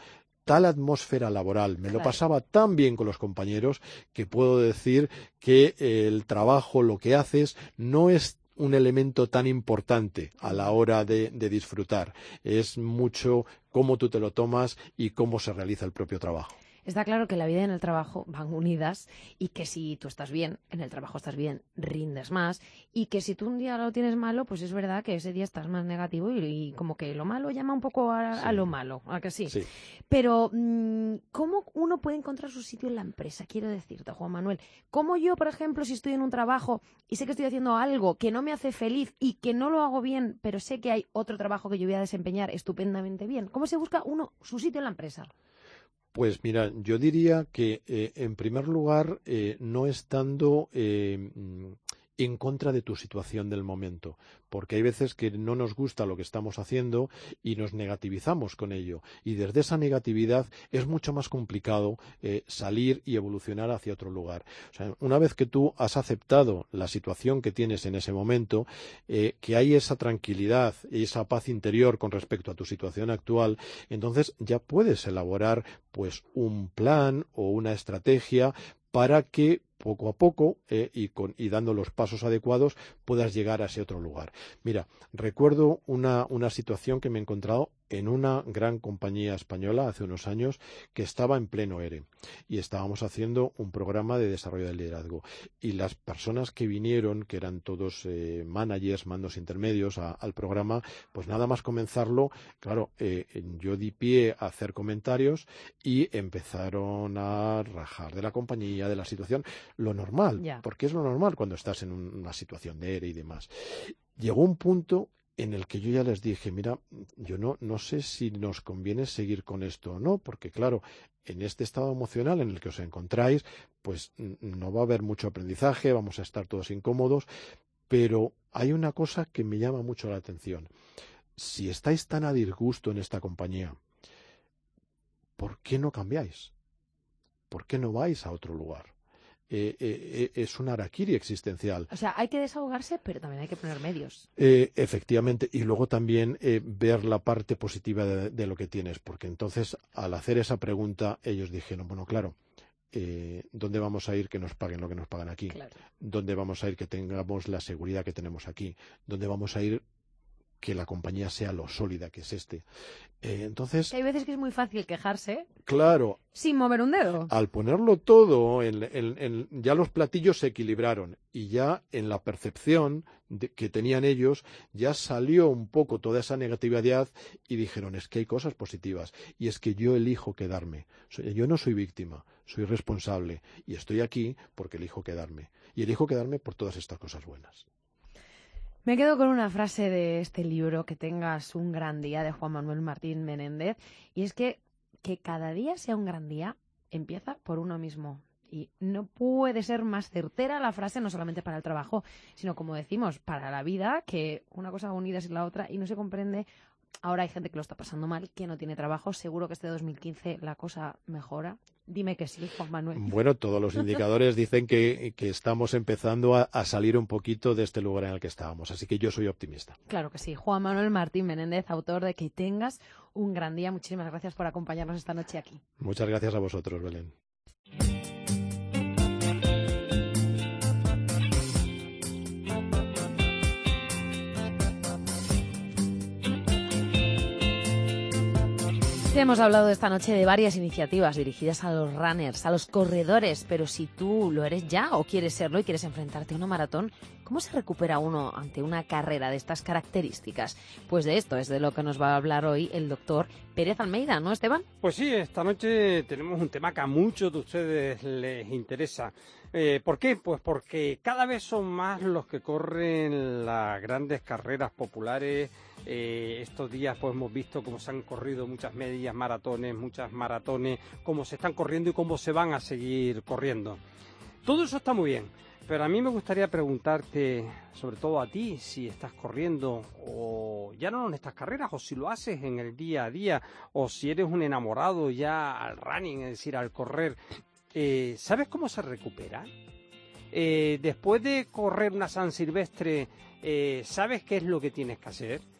tal atmósfera laboral, me lo
Claro.
pasaba tan bien con los compañeros que puedo decir que el trabajo, lo que haces, no es un elemento tan importante a la hora de, de disfrutar. Es mucho cómo tú te lo tomas y cómo se realiza el propio trabajo.
Está claro que la vida y en el trabajo van unidas y que si tú estás bien, en el trabajo estás bien, rindes más, y que si tú un día lo tienes malo, pues es verdad que ese día estás más negativo y, y como que lo malo llama un poco a,
Sí.
a lo malo, ¿a que sí?
Sí.
Pero mmm, ¿cómo uno puede encontrar su sitio en la empresa? Quiero decirte, Juan Manuel, ¿cómo yo, por ejemplo, si estoy en un trabajo y sé que estoy haciendo algo que no me hace feliz y que no lo hago bien, pero sé que hay otro trabajo que yo voy a desempeñar estupendamente bien? ¿Cómo se busca uno su sitio en la empresa?
Pues mira, yo diría que eh, en primer lugar, eh, no estando eh, en contra de tu situación del momento, porque hay veces que no nos gusta lo que estamos haciendo y nos negativizamos con ello, y desde esa negatividad es mucho más complicado eh, salir y evolucionar hacia otro lugar. O sea, una vez que tú has aceptado la situación que tienes en ese momento, eh, que hay esa tranquilidad y esa paz interior con respecto a tu situación actual, entonces ya puedes elaborar pues un plan o una estrategia para que poco a poco eh, y, con, y dando los pasos adecuados puedas llegar a ese otro lugar. Mira, recuerdo una, una situación que me he encontrado en una gran compañía española hace unos años que estaba en pleno ERE y estábamos haciendo un programa de desarrollo del liderazgo y las personas que vinieron, que eran todos eh, managers, mandos intermedios a, al programa, pues nada más comenzarlo, claro, eh, yo di pie a hacer comentarios y empezaron a rajar de la compañía, de la situación, lo normal,
Ya.
porque es lo normal cuando estás en un, una situación de ERE y demás. Llegó un punto en el que yo ya les dije, mira, yo no, no sé si nos conviene seguir con esto o no, porque claro, en este estado emocional en el que os encontráis, pues no va a haber mucho aprendizaje, vamos a estar todos incómodos, pero hay una cosa que me llama mucho la atención. Si estáis tan a disgusto en esta compañía, ¿por qué no cambiáis? ¿Por qué no vais a otro lugar? Eh, eh, es un harakiri existencial.
O sea, hay que desahogarse, pero también hay que poner medios.
Eh, efectivamente, y luego también eh, ver la parte positiva de, de lo que tienes, porque entonces al hacer esa pregunta ellos dijeron, bueno, claro, eh, ¿dónde vamos a ir que nos paguen lo que nos pagan aquí?
Claro.
¿Dónde vamos a ir que tengamos la seguridad que tenemos aquí? ¿Dónde vamos a ir que la compañía sea lo sólida que es este? Eh, entonces,
Que hay veces que es muy fácil quejarse
claro,
sin mover un dedo.
al ponerlo todo, en, en, en, ya los platillos se equilibraron y ya en la percepción de, que tenían ellos, ya salió un poco toda esa negatividad y dijeron, es que hay cosas positivas y es que yo elijo quedarme. Yo no soy víctima, soy responsable y estoy aquí porque elijo quedarme. Y elijo quedarme por todas estas cosas buenas.
Me quedo con una frase de este libro, Que tengas un gran día, de Juan Manuel Martín Menéndez, y es que que cada día sea un gran día empieza por uno mismo. Y no puede ser más certera la frase, no solamente para el trabajo, sino, como decimos, para la vida, que una cosa va unida sin la otra y no se comprende. Ahora hay gente que lo está pasando mal, que no tiene trabajo. Seguro que este dos mil quince la cosa mejora. Dime que sí, Juan Manuel.
Bueno, todos los indicadores dicen que, que estamos empezando a, a salir un poquito de este lugar en el que estábamos. Así que yo soy optimista.
Claro que sí. Juan Manuel Martín Menéndez, autor de Que tengas un gran día. Muchísimas gracias por acompañarnos esta noche aquí.
Muchas gracias a vosotros, Belén.
Hemos hablado esta noche de varias iniciativas dirigidas a los runners, a los corredores, pero si tú lo eres ya o quieres serlo y quieres enfrentarte a una maratón, ¿cómo se recupera uno ante una carrera de estas características? Pues de esto es de lo que nos va a hablar hoy el doctor Pérez Almeida, ¿no, Esteban?
Pues sí, esta noche tenemos un tema que a muchos de ustedes les interesa. Eh, ¿Por qué? Pues porque cada vez son más los que corren las grandes carreras populares. Eh, estos días pues hemos visto cómo se han corrido muchas medias maratones, muchas maratones, cómo se están corriendo y cómo se van a seguir corriendo. Todo eso está muy bien, pero a mí me gustaría preguntarte, sobre todo a ti, si estás corriendo o ya no en estas carreras, o si lo haces en el día a día, o si eres un enamorado ya al running, es decir, al correr. Eh, ¿Sabes cómo se recupera? Eh, después de correr una San Silvestre, eh, ¿sabes qué es lo que tienes que hacer?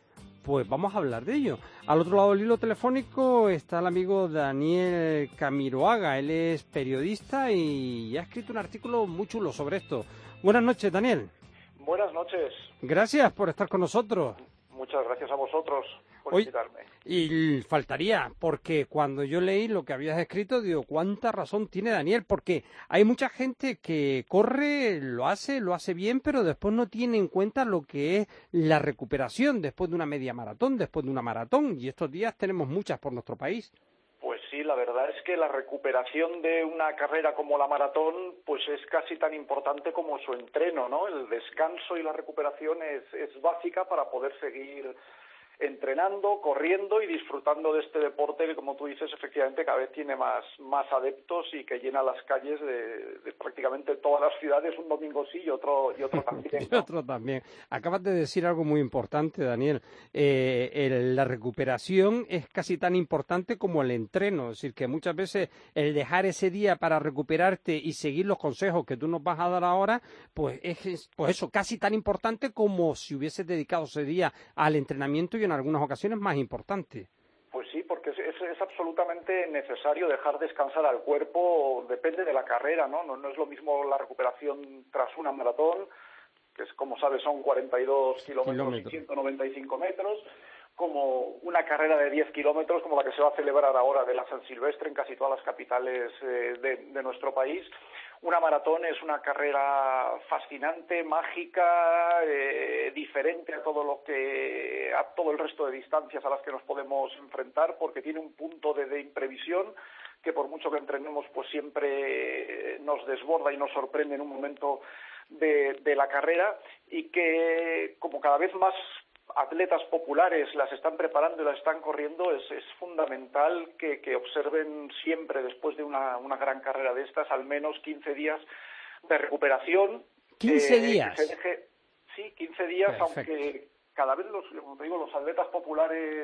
Pues vamos a hablar de ello. Al otro lado del hilo telefónico está el amigo Daniel Camiroaga. Él es periodista y ha escrito un artículo muy chulo sobre esto. Buenas noches, Daniel.
Buenas noches.
Gracias por estar con nosotros.
Muchas gracias a vosotros por
Hoy,
invitarme.
Y faltaría, porque cuando yo leí lo que habías escrito, digo, ¿cuánta razón tiene Daniel? Porque hay mucha gente que corre, lo hace, lo hace bien, pero después no tiene en cuenta lo que es la recuperación después de una media maratón, después de una maratón, y estos días tenemos muchas por nuestro país.
Pues sí, la verdad es que la recuperación de una carrera como la maratón pues es casi tan importante como su entreno, ¿no? El descanso y la recuperación es, es básica para poder seguir entrenando, corriendo y disfrutando de este deporte que, como tú dices, efectivamente cada vez tiene más, más adeptos y que llena las calles de, de prácticamente todas las ciudades, un domingo sí y otro, y otro también, ¿no?
Y otro también. Acabas de decir algo muy importante, Daniel. Eh, el, la recuperación es casi tan importante como el entreno. Es decir, que muchas veces el dejar ese día para recuperarte y seguir los consejos que tú nos vas a dar ahora, pues es pues eso, casi tan importante como si hubieses dedicado ese día al entrenamiento y en algunas ocasiones más importante.
Pues sí, porque es, es, es absolutamente necesario dejar descansar al cuerpo, depende de la carrera, ¿no? ¿no? No es lo mismo la recuperación tras una maratón, que es, como sabes, son cuarenta y dos kilómetros, kilómetros. y ciento noventa y cinco metros, como una carrera de diez kilómetros, como la que se va a celebrar ahora de la San Silvestre en casi todas las capitales eh, de, de nuestro país. Una maratón es una carrera fascinante, mágica, eh, diferente a todo lo que a todo el resto de distancias a las que nos podemos enfrentar, porque tiene un punto de, de imprevisión que por mucho que entrenemos pues siempre nos desborda y nos sorprende en un momento de, de la carrera, y que como cada vez más atletas populares las están preparando y las están corriendo, es, es fundamental que, que observen siempre, después de una, una gran carrera de estas, al menos quince días de recuperación.
¿quince
eh,
días?
Que se deje, sí, quince días,
Perfecto.
Aunque cada vez, los, como te digo, los atletas populares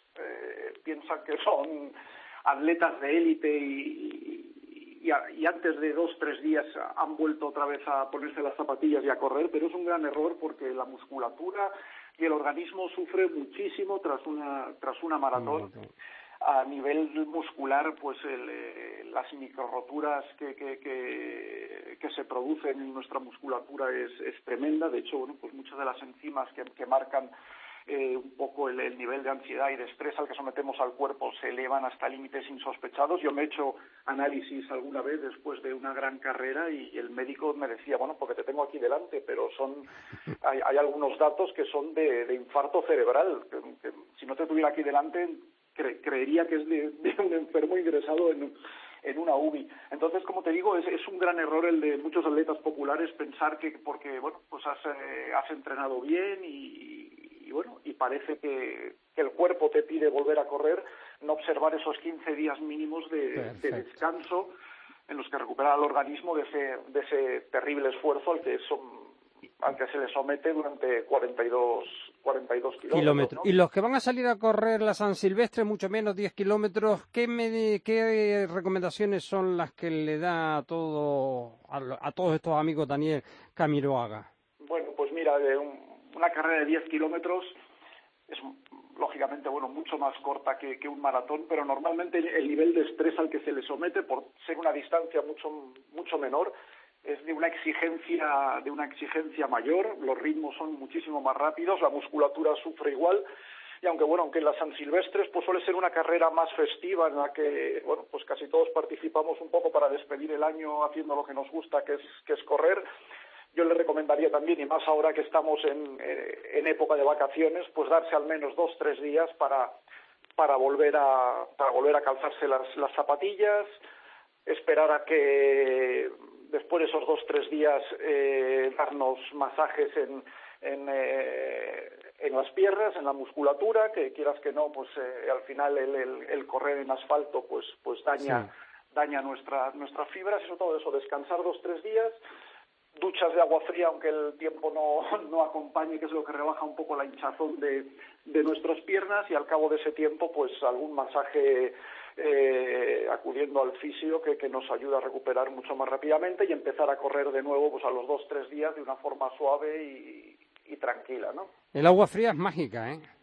eh, piensan que son atletas de élite y, y, y antes de dos, tres días han vuelto otra vez a ponerse las zapatillas y a correr, pero es un gran error porque la musculatura y el organismo sufre muchísimo tras una tras una maratón. A nivel muscular, pues el, eh, las microroturas que, que, que, que se producen en nuestra musculatura es, es tremenda. De hecho, bueno, pues muchas de las enzimas que, que marcan eh, un poco el, el nivel de ansiedad y de estrés al que sometemos al cuerpo se elevan hasta límites insospechados. Yo me he hecho análisis alguna vez después de una gran carrera y el médico me decía, bueno, porque te tengo aquí delante, pero son hay, hay algunos datos que son de, de infarto cerebral, que, que si no te tuviera aquí delante cre, creería que es de, de un enfermo ingresado en en una U B I. Entonces, como te digo, es, es un gran error el de muchos atletas populares pensar que porque, bueno, pues has, eh, has entrenado bien y, y, bueno, y parece que, que el cuerpo te pide volver a correr, no observar esos quince días mínimos de, de descanso en los que recuperar al organismo de ese, de ese terrible esfuerzo al que son al que se le somete durante cuarenta y dos kilómetros.
kilómetros.
¿no?
Y los que van a salir a correr la San Silvestre, mucho menos diez kilómetros, ¿qué, me, ¿qué recomendaciones son las que le da a, todo, a, a todos estos amigos Daniel Camiroaga?
Bueno, pues mira, de un, una carrera de diez kilómetros es lógicamente bueno mucho más corta que, que un maratón, pero normalmente el nivel de estrés al que se le somete, por ser una distancia mucho mucho menor, es de una exigencia de una exigencia mayor. Los ritmos son muchísimo más rápidos, la musculatura sufre igual, y aunque bueno aunque en las San Silvestres pues suele ser una carrera más festiva en la que bueno pues casi todos participamos un poco para despedir el año haciendo lo que nos gusta, que es que es correr. Yo le recomendaría también, y más ahora que estamos en, eh, en época de vacaciones, pues darse al menos dos tres días para para volver a para volver a calzarse las, las zapatillas, esperar a que después de esos dos tres días eh, darnos masajes en en, eh, en las piernas, en la musculatura, que quieras que no, pues eh, al final el, el, el correr en asfalto pues pues daña sí. daña nuestra, nuestras fibras, y sobre todo eso, descansar dos tres días, duchas de agua fría aunque el tiempo no, no acompañe, que es lo que rebaja un poco la hinchazón de, de nuestras piernas, y al cabo de ese tiempo pues algún masaje eh, acudiendo al fisio que, que nos ayuda a recuperar mucho más rápidamente y empezar a correr de nuevo pues a los dos tres días de una forma suave y, y tranquila, ¿no?
El agua fría es mágica, ¿eh?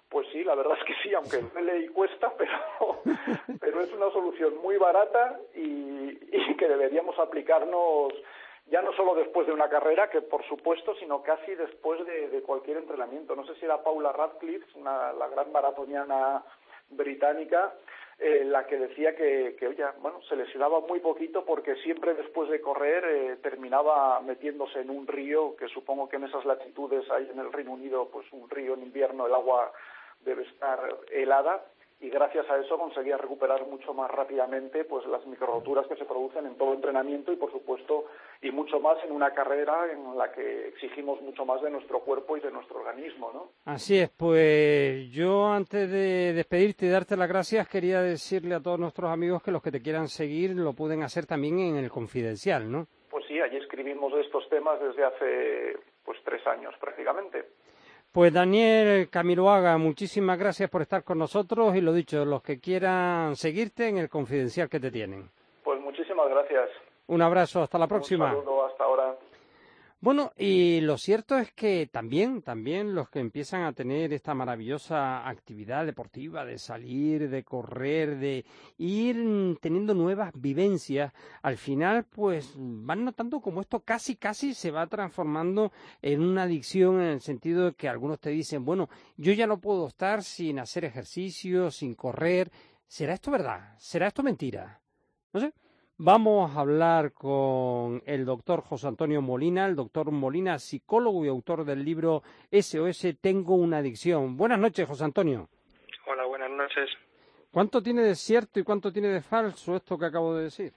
Pues sí, la verdad es que sí, aunque duele y cuesta, pero, pero es una solución muy barata y, y que deberíamos aplicarnos ya no solo después de una carrera, que por supuesto, sino casi después de, de cualquier entrenamiento. No sé si era Paula Radcliffe, una, la gran maratoniana británica, eh, la que decía que, que oye, bueno, se lesionaba muy poquito porque siempre después de correr eh, terminaba metiéndose en un río, que supongo que en esas latitudes hay en el Reino Unido, pues un río en invierno, el agua debe estar helada, y gracias a eso conseguía recuperar mucho más rápidamente pues las microroturas que se producen en todo entrenamiento y por supuesto y mucho más en una carrera en la que exigimos mucho más de nuestro cuerpo y de nuestro organismo, ¿no?
Así es, pues yo antes de despedirte y darte las gracias quería decirle a todos nuestros amigos que los que te quieran seguir lo pueden hacer también en el Confidencial, ¿no?
Pues sí, allí escribimos de estos temas desde hace pues tres años prácticamente.
Pues Daniel Camiloaga, muchísimas gracias por estar con nosotros y lo dicho, los que quieran seguirte en el Confidencial que te tienen.
Pues muchísimas gracias.
Un abrazo, hasta la próxima.
Un saludo, hasta ahora.
Bueno, y lo cierto es que también, también los que empiezan a tener esta maravillosa actividad deportiva de salir, de correr, de ir teniendo nuevas vivencias, al final pues van notando como esto casi, casi se va transformando en una adicción en el sentido de que algunos te dicen, bueno, yo ya no puedo estar sin hacer ejercicio, sin correr. ¿Será esto verdad? ¿Será esto mentira? No sé. Vamos a hablar con el doctor José Antonio Molina, el doctor Molina, psicólogo y autor del libro S O S Tengo una adicción. Buenas noches, José Antonio.
Hola, buenas noches.
¿Cuánto tiene de cierto y cuánto tiene de falso esto que acabo de decir?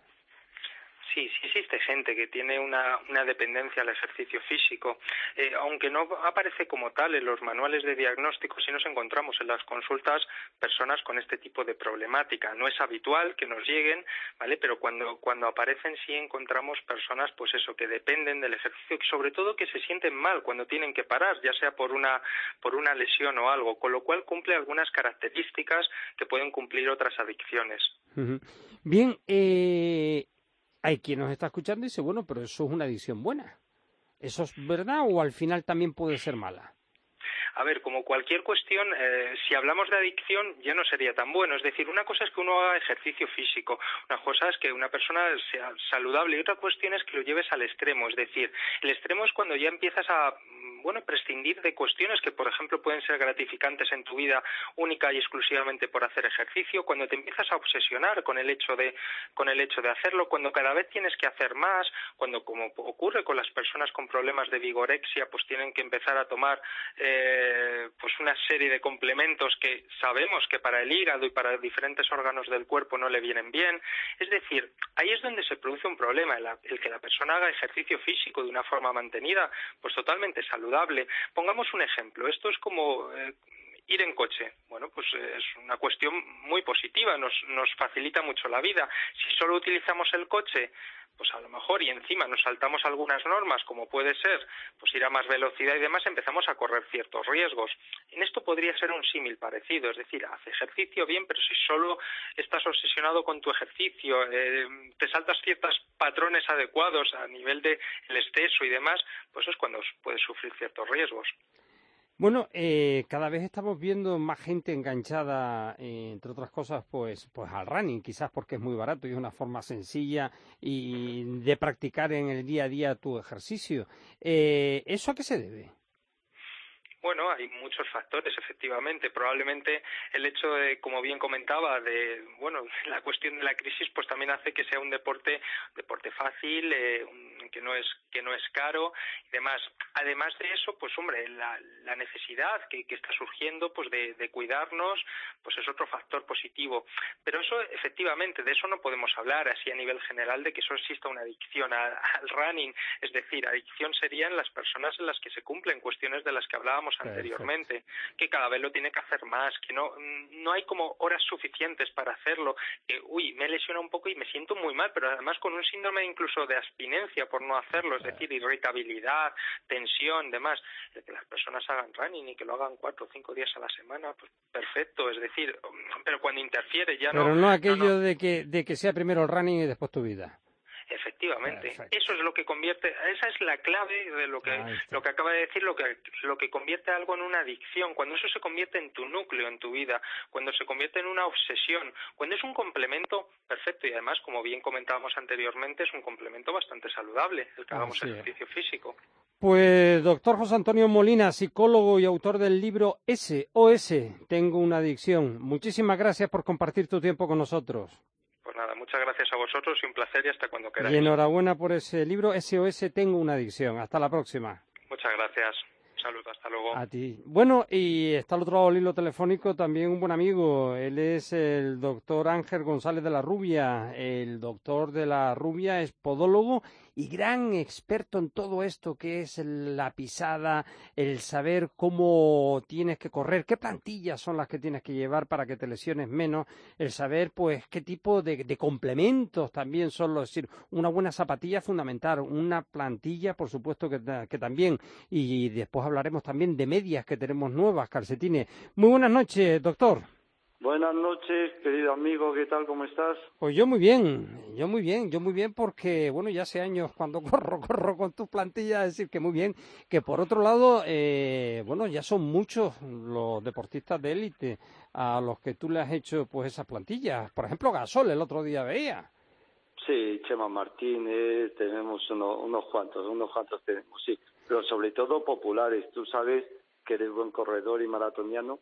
Sí, sí existe gente que tiene una, una dependencia al ejercicio físico, eh, aunque no aparece como tal en los manuales de diagnóstico, sí nos encontramos en las consultas personas con este tipo de problemática. No es habitual que nos lleguen, ¿vale? Pero cuando, cuando aparecen sí encontramos personas, pues eso, que dependen del ejercicio y sobre todo que se sienten mal cuando tienen que parar, ya sea por una, por una lesión o algo, con lo cual cumple algunas características que pueden cumplir otras adicciones.
Uh-huh. Bien, eh... hay quien nos está escuchando y dice, bueno, pero eso es una adicción buena. ¿Eso es verdad o al final también puede ser mala?
A ver, como cualquier cuestión, eh, si hablamos de adicción ya no sería tan bueno. Es decir, una cosa es que uno haga ejercicio físico, una cosa es que una persona sea saludable y otra cuestión es que lo lleves al extremo. Es decir, el extremo es cuando ya empiezas a, bueno, prescindir de cuestiones que, por ejemplo, pueden ser gratificantes en tu vida única y exclusivamente por hacer ejercicio, cuando te empiezas a obsesionar con el hecho de, con el hecho de hacerlo, cuando cada vez tienes que hacer más, cuando, como ocurre con las personas con problemas de vigorexia, pues tienen que empezar a tomar eh, pues una serie de complementos que sabemos que para el hígado y para diferentes órganos del cuerpo no le vienen bien. Es decir, ahí es donde se produce un problema, el, el que la persona haga ejercicio físico de una forma mantenida, pues totalmente saludable. Pongamos un ejemplo, esto es como eh, ir en coche. Bueno, pues eh, es una cuestión muy positiva, nos, nos facilita mucho la vida. Si solo utilizamos el coche, pues a lo mejor y encima nos saltamos algunas normas, como puede ser pues ir a más velocidad y demás, empezamos a correr ciertos riesgos. En esto podría ser un símil parecido, es decir, haz ejercicio bien, pero si solo estás obsesionado con tu ejercicio, eh, te saltas ciertos patrones adecuados a nivel de el exceso y demás, pues eso es cuando puedes sufrir ciertos riesgos.
Bueno, eh, cada vez estamos viendo más gente enganchada, eh, entre otras cosas, pues, pues al running, quizás porque es muy barato y es una forma sencilla y de practicar en el día a día tu ejercicio. Eh, ¿Eso a qué se debe?
Bueno, hay muchos factores, efectivamente. Probablemente el hecho de, como bien comentaba, de, bueno, la cuestión de la crisis, pues también hace que sea un deporte, deporte fácil, eh, un, que no es, que no es caro y demás. Además de eso, pues hombre, la, la necesidad que, que está surgiendo, pues de, de cuidarnos, pues es otro factor positivo. Pero eso, efectivamente, de eso no podemos hablar así a nivel general de que eso exista una adicción a, al running. Es decir, adicción serían las personas en las que se cumplen cuestiones de las que hablábamos anteriormente, perfecto, que cada vez lo tiene que hacer más, que no no hay como horas suficientes para hacerlo, que uy, me lesiona un poco y me siento muy mal, pero además con un síndrome incluso de abstinencia por no hacerlo, es decir, irritabilidad, tensión, demás. El que las personas hagan running y que lo hagan cuatro o cinco días a la semana, pues perfecto, es decir, pero cuando interfiere ya no...
Pero no aquello
no, no.
de que de que sea primero el running y después tu vida.
Efectivamente,
Perfecto.
eso es lo que convierte, esa es la clave de lo que lo que acaba de decir, lo que lo que convierte algo en una adicción, cuando eso se convierte en tu núcleo, en tu vida, cuando se convierte en una obsesión, cuando es un complemento perfecto y además, como bien comentábamos anteriormente, es un complemento bastante saludable el que hagamos
Así es.
ejercicio físico.
Pues doctor José Antonio Molina, psicólogo y autor del libro S O S, Tengo una adicción. Muchísimas gracias por compartir tu tiempo con nosotros.
Pues nada, muchas gracias a vosotros y un placer y hasta cuando queráis.
Y enhorabuena por ese libro S O S, Tengo una adicción. Hasta la próxima.
Muchas gracias. Saludos, hasta luego.
A ti. Bueno, y está al otro lado del hilo telefónico también un buen amigo. Él es el doctor Ángel González de la Rubia. El doctor de la Rubia es podólogo y gran experto en todo esto que es la pisada, el saber cómo tienes que correr, qué plantillas son las que tienes que llevar para que te lesiones menos, el saber pues qué tipo de, de complementos también son los, es decir, una buena zapatilla es fundamental, una plantilla por supuesto que, que también, y después hablaremos también de medias que tenemos nuevas, calcetines. Muy buenas noches, doctor.
Buenas noches, querido amigo, ¿qué tal? ¿Cómo estás?
Pues yo muy bien, yo muy bien, yo muy bien porque, bueno, ya hace años cuando corro, corro con tus plantillas, es decir, que muy bien, que por otro lado, eh, bueno, ya son muchos los deportistas de élite a los que tú le has hecho, pues, esas plantillas. Por ejemplo, Gasol, el otro día veía.
Sí, Chema Martínez, tenemos uno, unos cuantos, unos cuantos tenemos, sí, pero sobre todo populares. Tú sabes que eres buen corredor y maratoniano,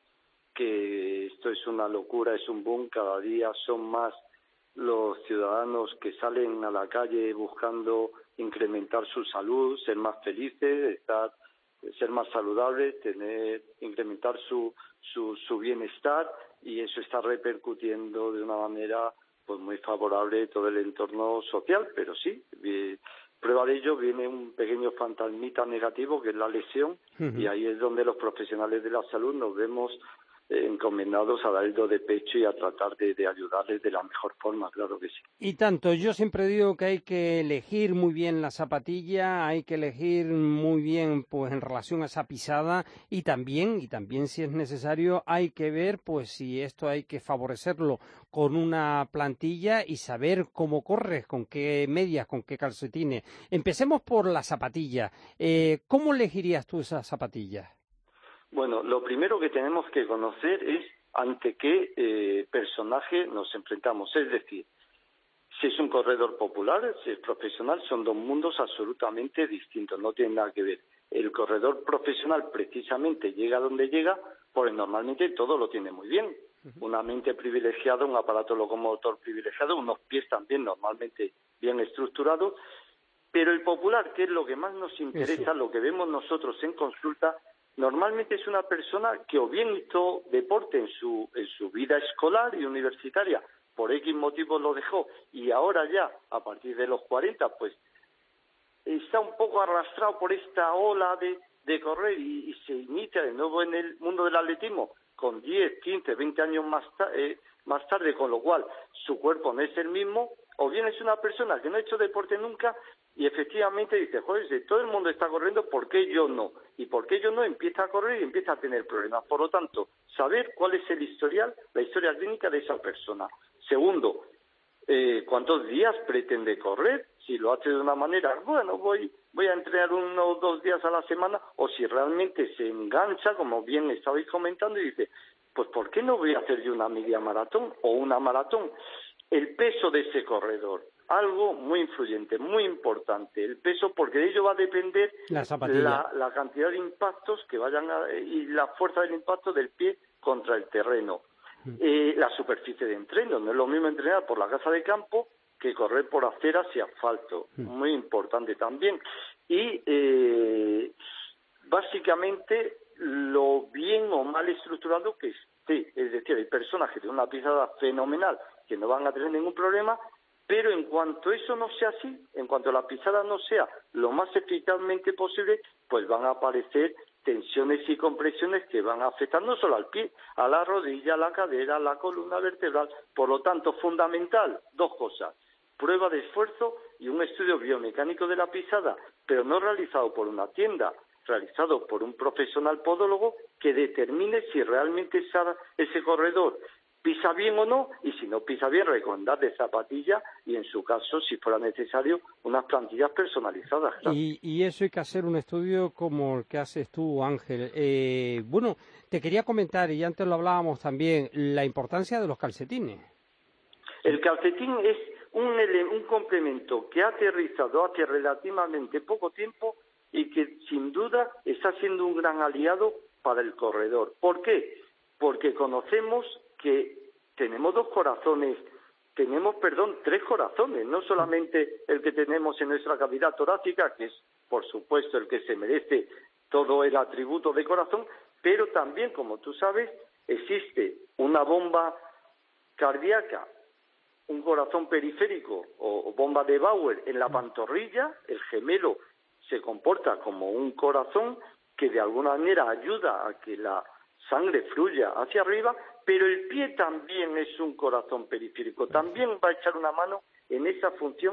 que esto es una locura, es un boom, cada día son más los ciudadanos que salen a la calle buscando incrementar su salud, ser más felices, estar, ser más saludables, tener, incrementar su, su, su bienestar, y eso está repercutiendo de una manera pues muy favorable todo el entorno social, pero sí, eh, prueba de ello viene un pequeño fantasmita negativo que es la lesión, uh-huh. Y ahí es donde los profesionales de la salud nos vemos encomendados a dar el do de pecho y a tratar de, de ayudarles de la mejor forma, claro que sí.
Y tanto, yo siempre digo que hay que elegir muy bien la zapatilla, hay que elegir muy bien pues en relación a esa pisada y también, y también si es necesario, hay que ver pues si esto hay que favorecerlo con una plantilla y saber cómo corres, con qué medias, con qué calcetines. Empecemos por la zapatilla. Eh, ¿Cómo elegirías tú esas zapatillas?
Bueno, lo primero que tenemos que conocer es ante qué eh, personaje nos enfrentamos. Es decir, si es un corredor popular, si es profesional, son dos mundos absolutamente distintos, no tienen nada que ver. El corredor profesional precisamente llega donde llega, porque normalmente todo lo tiene muy bien. Una mente privilegiada, un aparato locomotor privilegiado, unos pies también normalmente bien estructurados. Pero el popular, que es lo que más nos interesa, lo que vemos nosotros en consulta, normalmente es una persona que o bien hizo deporte en su, en su vida escolar y universitaria, por X motivos lo dejó, y ahora ya, a partir de los cuarenta, pues está un poco arrastrado por esta ola de, de correr y, y se inicia de nuevo en el mundo del atletismo con diez, quince, veinte años más, ta- eh, más tarde, con lo cual su cuerpo no es el mismo, o bien es una persona que no ha hecho deporte nunca y efectivamente dice, joder, si todo el mundo está corriendo, ¿por qué yo no? Y por qué yo no, empieza a correr y empieza a tener problemas. Por lo tanto, saber cuál es el historial, la historia clínica de esa persona. Segundo, eh, ¿cuántos días pretende correr? Si lo hace de una manera, bueno, voy voy a entrenar uno o dos días a la semana, o si realmente se engancha, como bien estabais comentando, y dice, pues ¿por qué no voy a hacer yo una media maratón o una maratón? El peso de ese corredor, algo muy influyente, muy importante, el peso, porque de ello va a depender
la,
la, la cantidad de impactos que vayan a, y la fuerza del impacto del pie contra el terreno. Mm. Eh, la superficie de entreno, no es lo mismo entrenar por la casa de campo que correr por aceras y asfalto, mm. muy importante también. Y eh, básicamente lo bien o mal estructurado que esté, es decir, hay personas que tienen una pisada fenomenal, que no van a tener ningún problema, pero en cuanto eso no sea así, en cuanto la pisada no sea lo más eficazmente posible, pues van a aparecer tensiones y compresiones que van a afectar no solo al pie, a la rodilla, a la cadera, a la columna vertebral. Por lo tanto, fundamental, dos cosas: prueba de esfuerzo y un estudio biomecánico de la pisada, pero no realizado por una tienda, realizado por un profesional podólogo que determine si realmente esa, ese corredor pisa bien o no, y si no pisa bien, recomendarle zapatillas y, en su caso, si fuera necesario, unas plantillas personalizadas. Claro.
Y, y eso hay que hacer un estudio como el que haces tú, Ángel. Eh, bueno, te quería comentar, y antes lo hablábamos también, la importancia de los calcetines.
El calcetín es un, un complemento que ha aterrizado hace relativamente poco tiempo y que sin duda está siendo un gran aliado para el corredor. ¿Por qué? Porque conocemos que tenemos dos corazones, tenemos, perdón, tres corazones, no solamente el que tenemos en nuestra cavidad torácica, que es, por supuesto, el que se merece todo el atributo de corazón, pero también, como tú sabes, existe una bomba cardíaca, un corazón periférico o bomba de Bauer en la pantorrilla. El gemelo se comporta como un corazón que de alguna manera ayuda a que la sangre fluya hacia arriba, pero el pie también es un corazón periférico, también va a echar una mano en esa función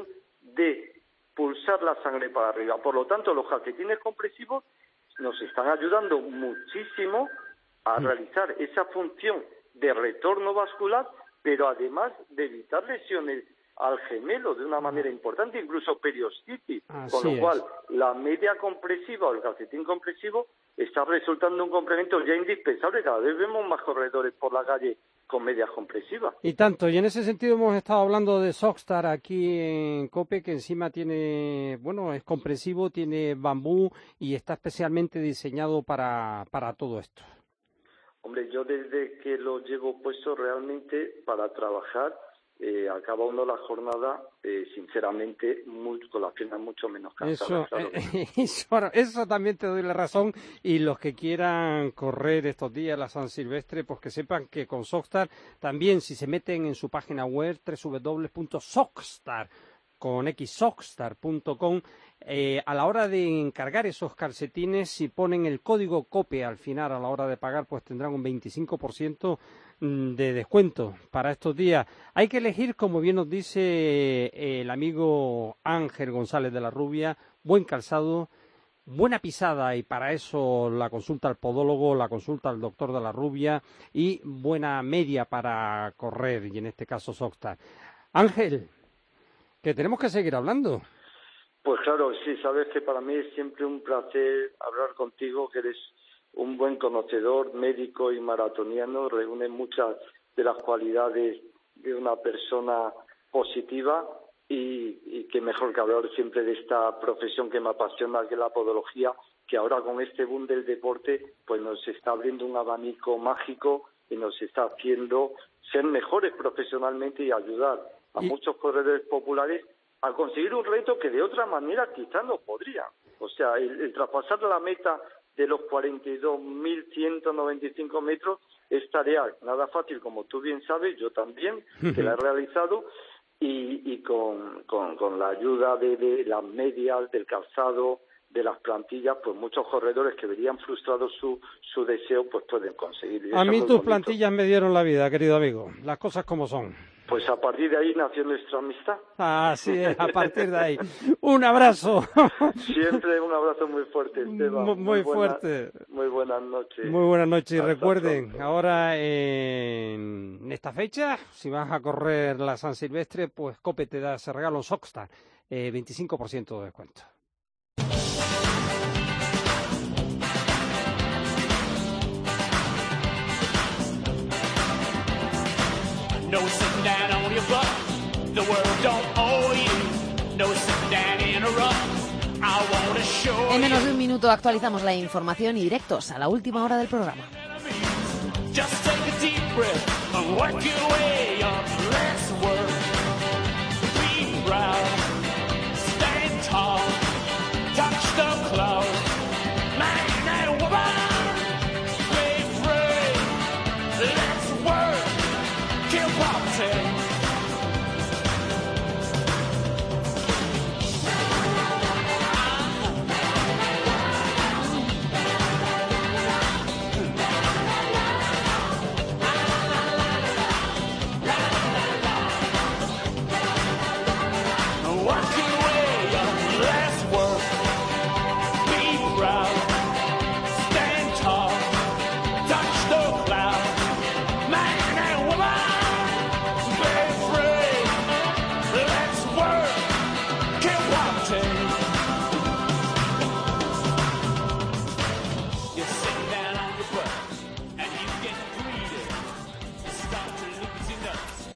de pulsar la sangre para arriba. Por lo tanto, los calcetines compresivos nos están ayudando muchísimo a realizar esa función de retorno vascular, pero además de evitar lesiones al gemelo de una manera importante, incluso periostitis,
Así
con lo
es.
cual la media compresiva o el calcetín compresivo está resultando un complemento ya indispensable. Cada vez vemos más corredores por la calle con medias compresivas.
Y tanto, y en ese sentido hemos estado hablando de Sockstar aquí en COPE, que encima tiene, bueno, es compresivo, tiene bambú y está especialmente diseñado para, para todo esto.
Hombre, yo desde que lo llevo puesto realmente para trabajar, eh, acaba uno la jornada, eh, sinceramente, muy, con las piernas mucho menos cansadas.
Eso,
Claro.
eh, eso, eso también te doy la razón, y los que quieran correr estos días la San Silvestre, pues que sepan que con Sockstar también, si se meten en su página web doble u doble u doble u punto sockstar con x sockstar punto com, eh, a la hora de encargar esos calcetines, si ponen el código COPE al final a la hora de pagar, pues tendrán un veinticinco por ciento de descuento para estos días. Hay que elegir, como bien nos dice el amigo Ángel González de la Rubia, buen calzado, buena pisada, y para eso la consulta al podólogo, la consulta al doctor de la Rubia, y buena media para correr, y en este caso Sockstar. Ángel, que tenemos que seguir hablando.
Pues claro, sí, sabes que para mí es siempre un placer hablar contigo, que eres un buen conocedor, médico y maratoniano, reúne muchas de las cualidades de una persona positiva, y, y que mejor que hablar siempre de esta profesión que me apasiona, que es la podología, que ahora con este boom del deporte pues nos está abriendo un abanico mágico y nos está haciendo ser mejores profesionalmente y ayudar a
Y...
muchos corredores populares a conseguir un reto que de otra manera quizás no podrían. O sea, el, el traspasar la meta de los cuarenta y dos mil ciento noventa y cinco metros es tarea nada fácil, como tú bien sabes, yo también, que la he realizado, y, y con, con, con la ayuda de, de las medias, del calzado, de las plantillas, pues muchos corredores que verían frustrado su, su deseo, pues pueden conseguir.
A mí tus plantillas me dieron la vida, querido amigo, las cosas como son.
Pues a partir de ahí nació nuestra amistad.
Así es, a partir de ahí. Un abrazo.
Siempre un abrazo muy fuerte, Esteban.
Muy, muy fuerte.
Buena, muy buenas noches.
Muy buenas noches. Y
Hasta
recuerden,
pronto.
ahora en esta fecha, si vas a correr la San Silvestre, pues COPE te da ese regalo, Sockstar, eh, veinticinco por ciento de descuento.
No sitting down on your butt, the world don't owe you. No sitting down in a rut, I wanna show
En menos de
you.
un minuto actualizamos la información y directos a la última hora del programa.
Just take a deep breath and work your way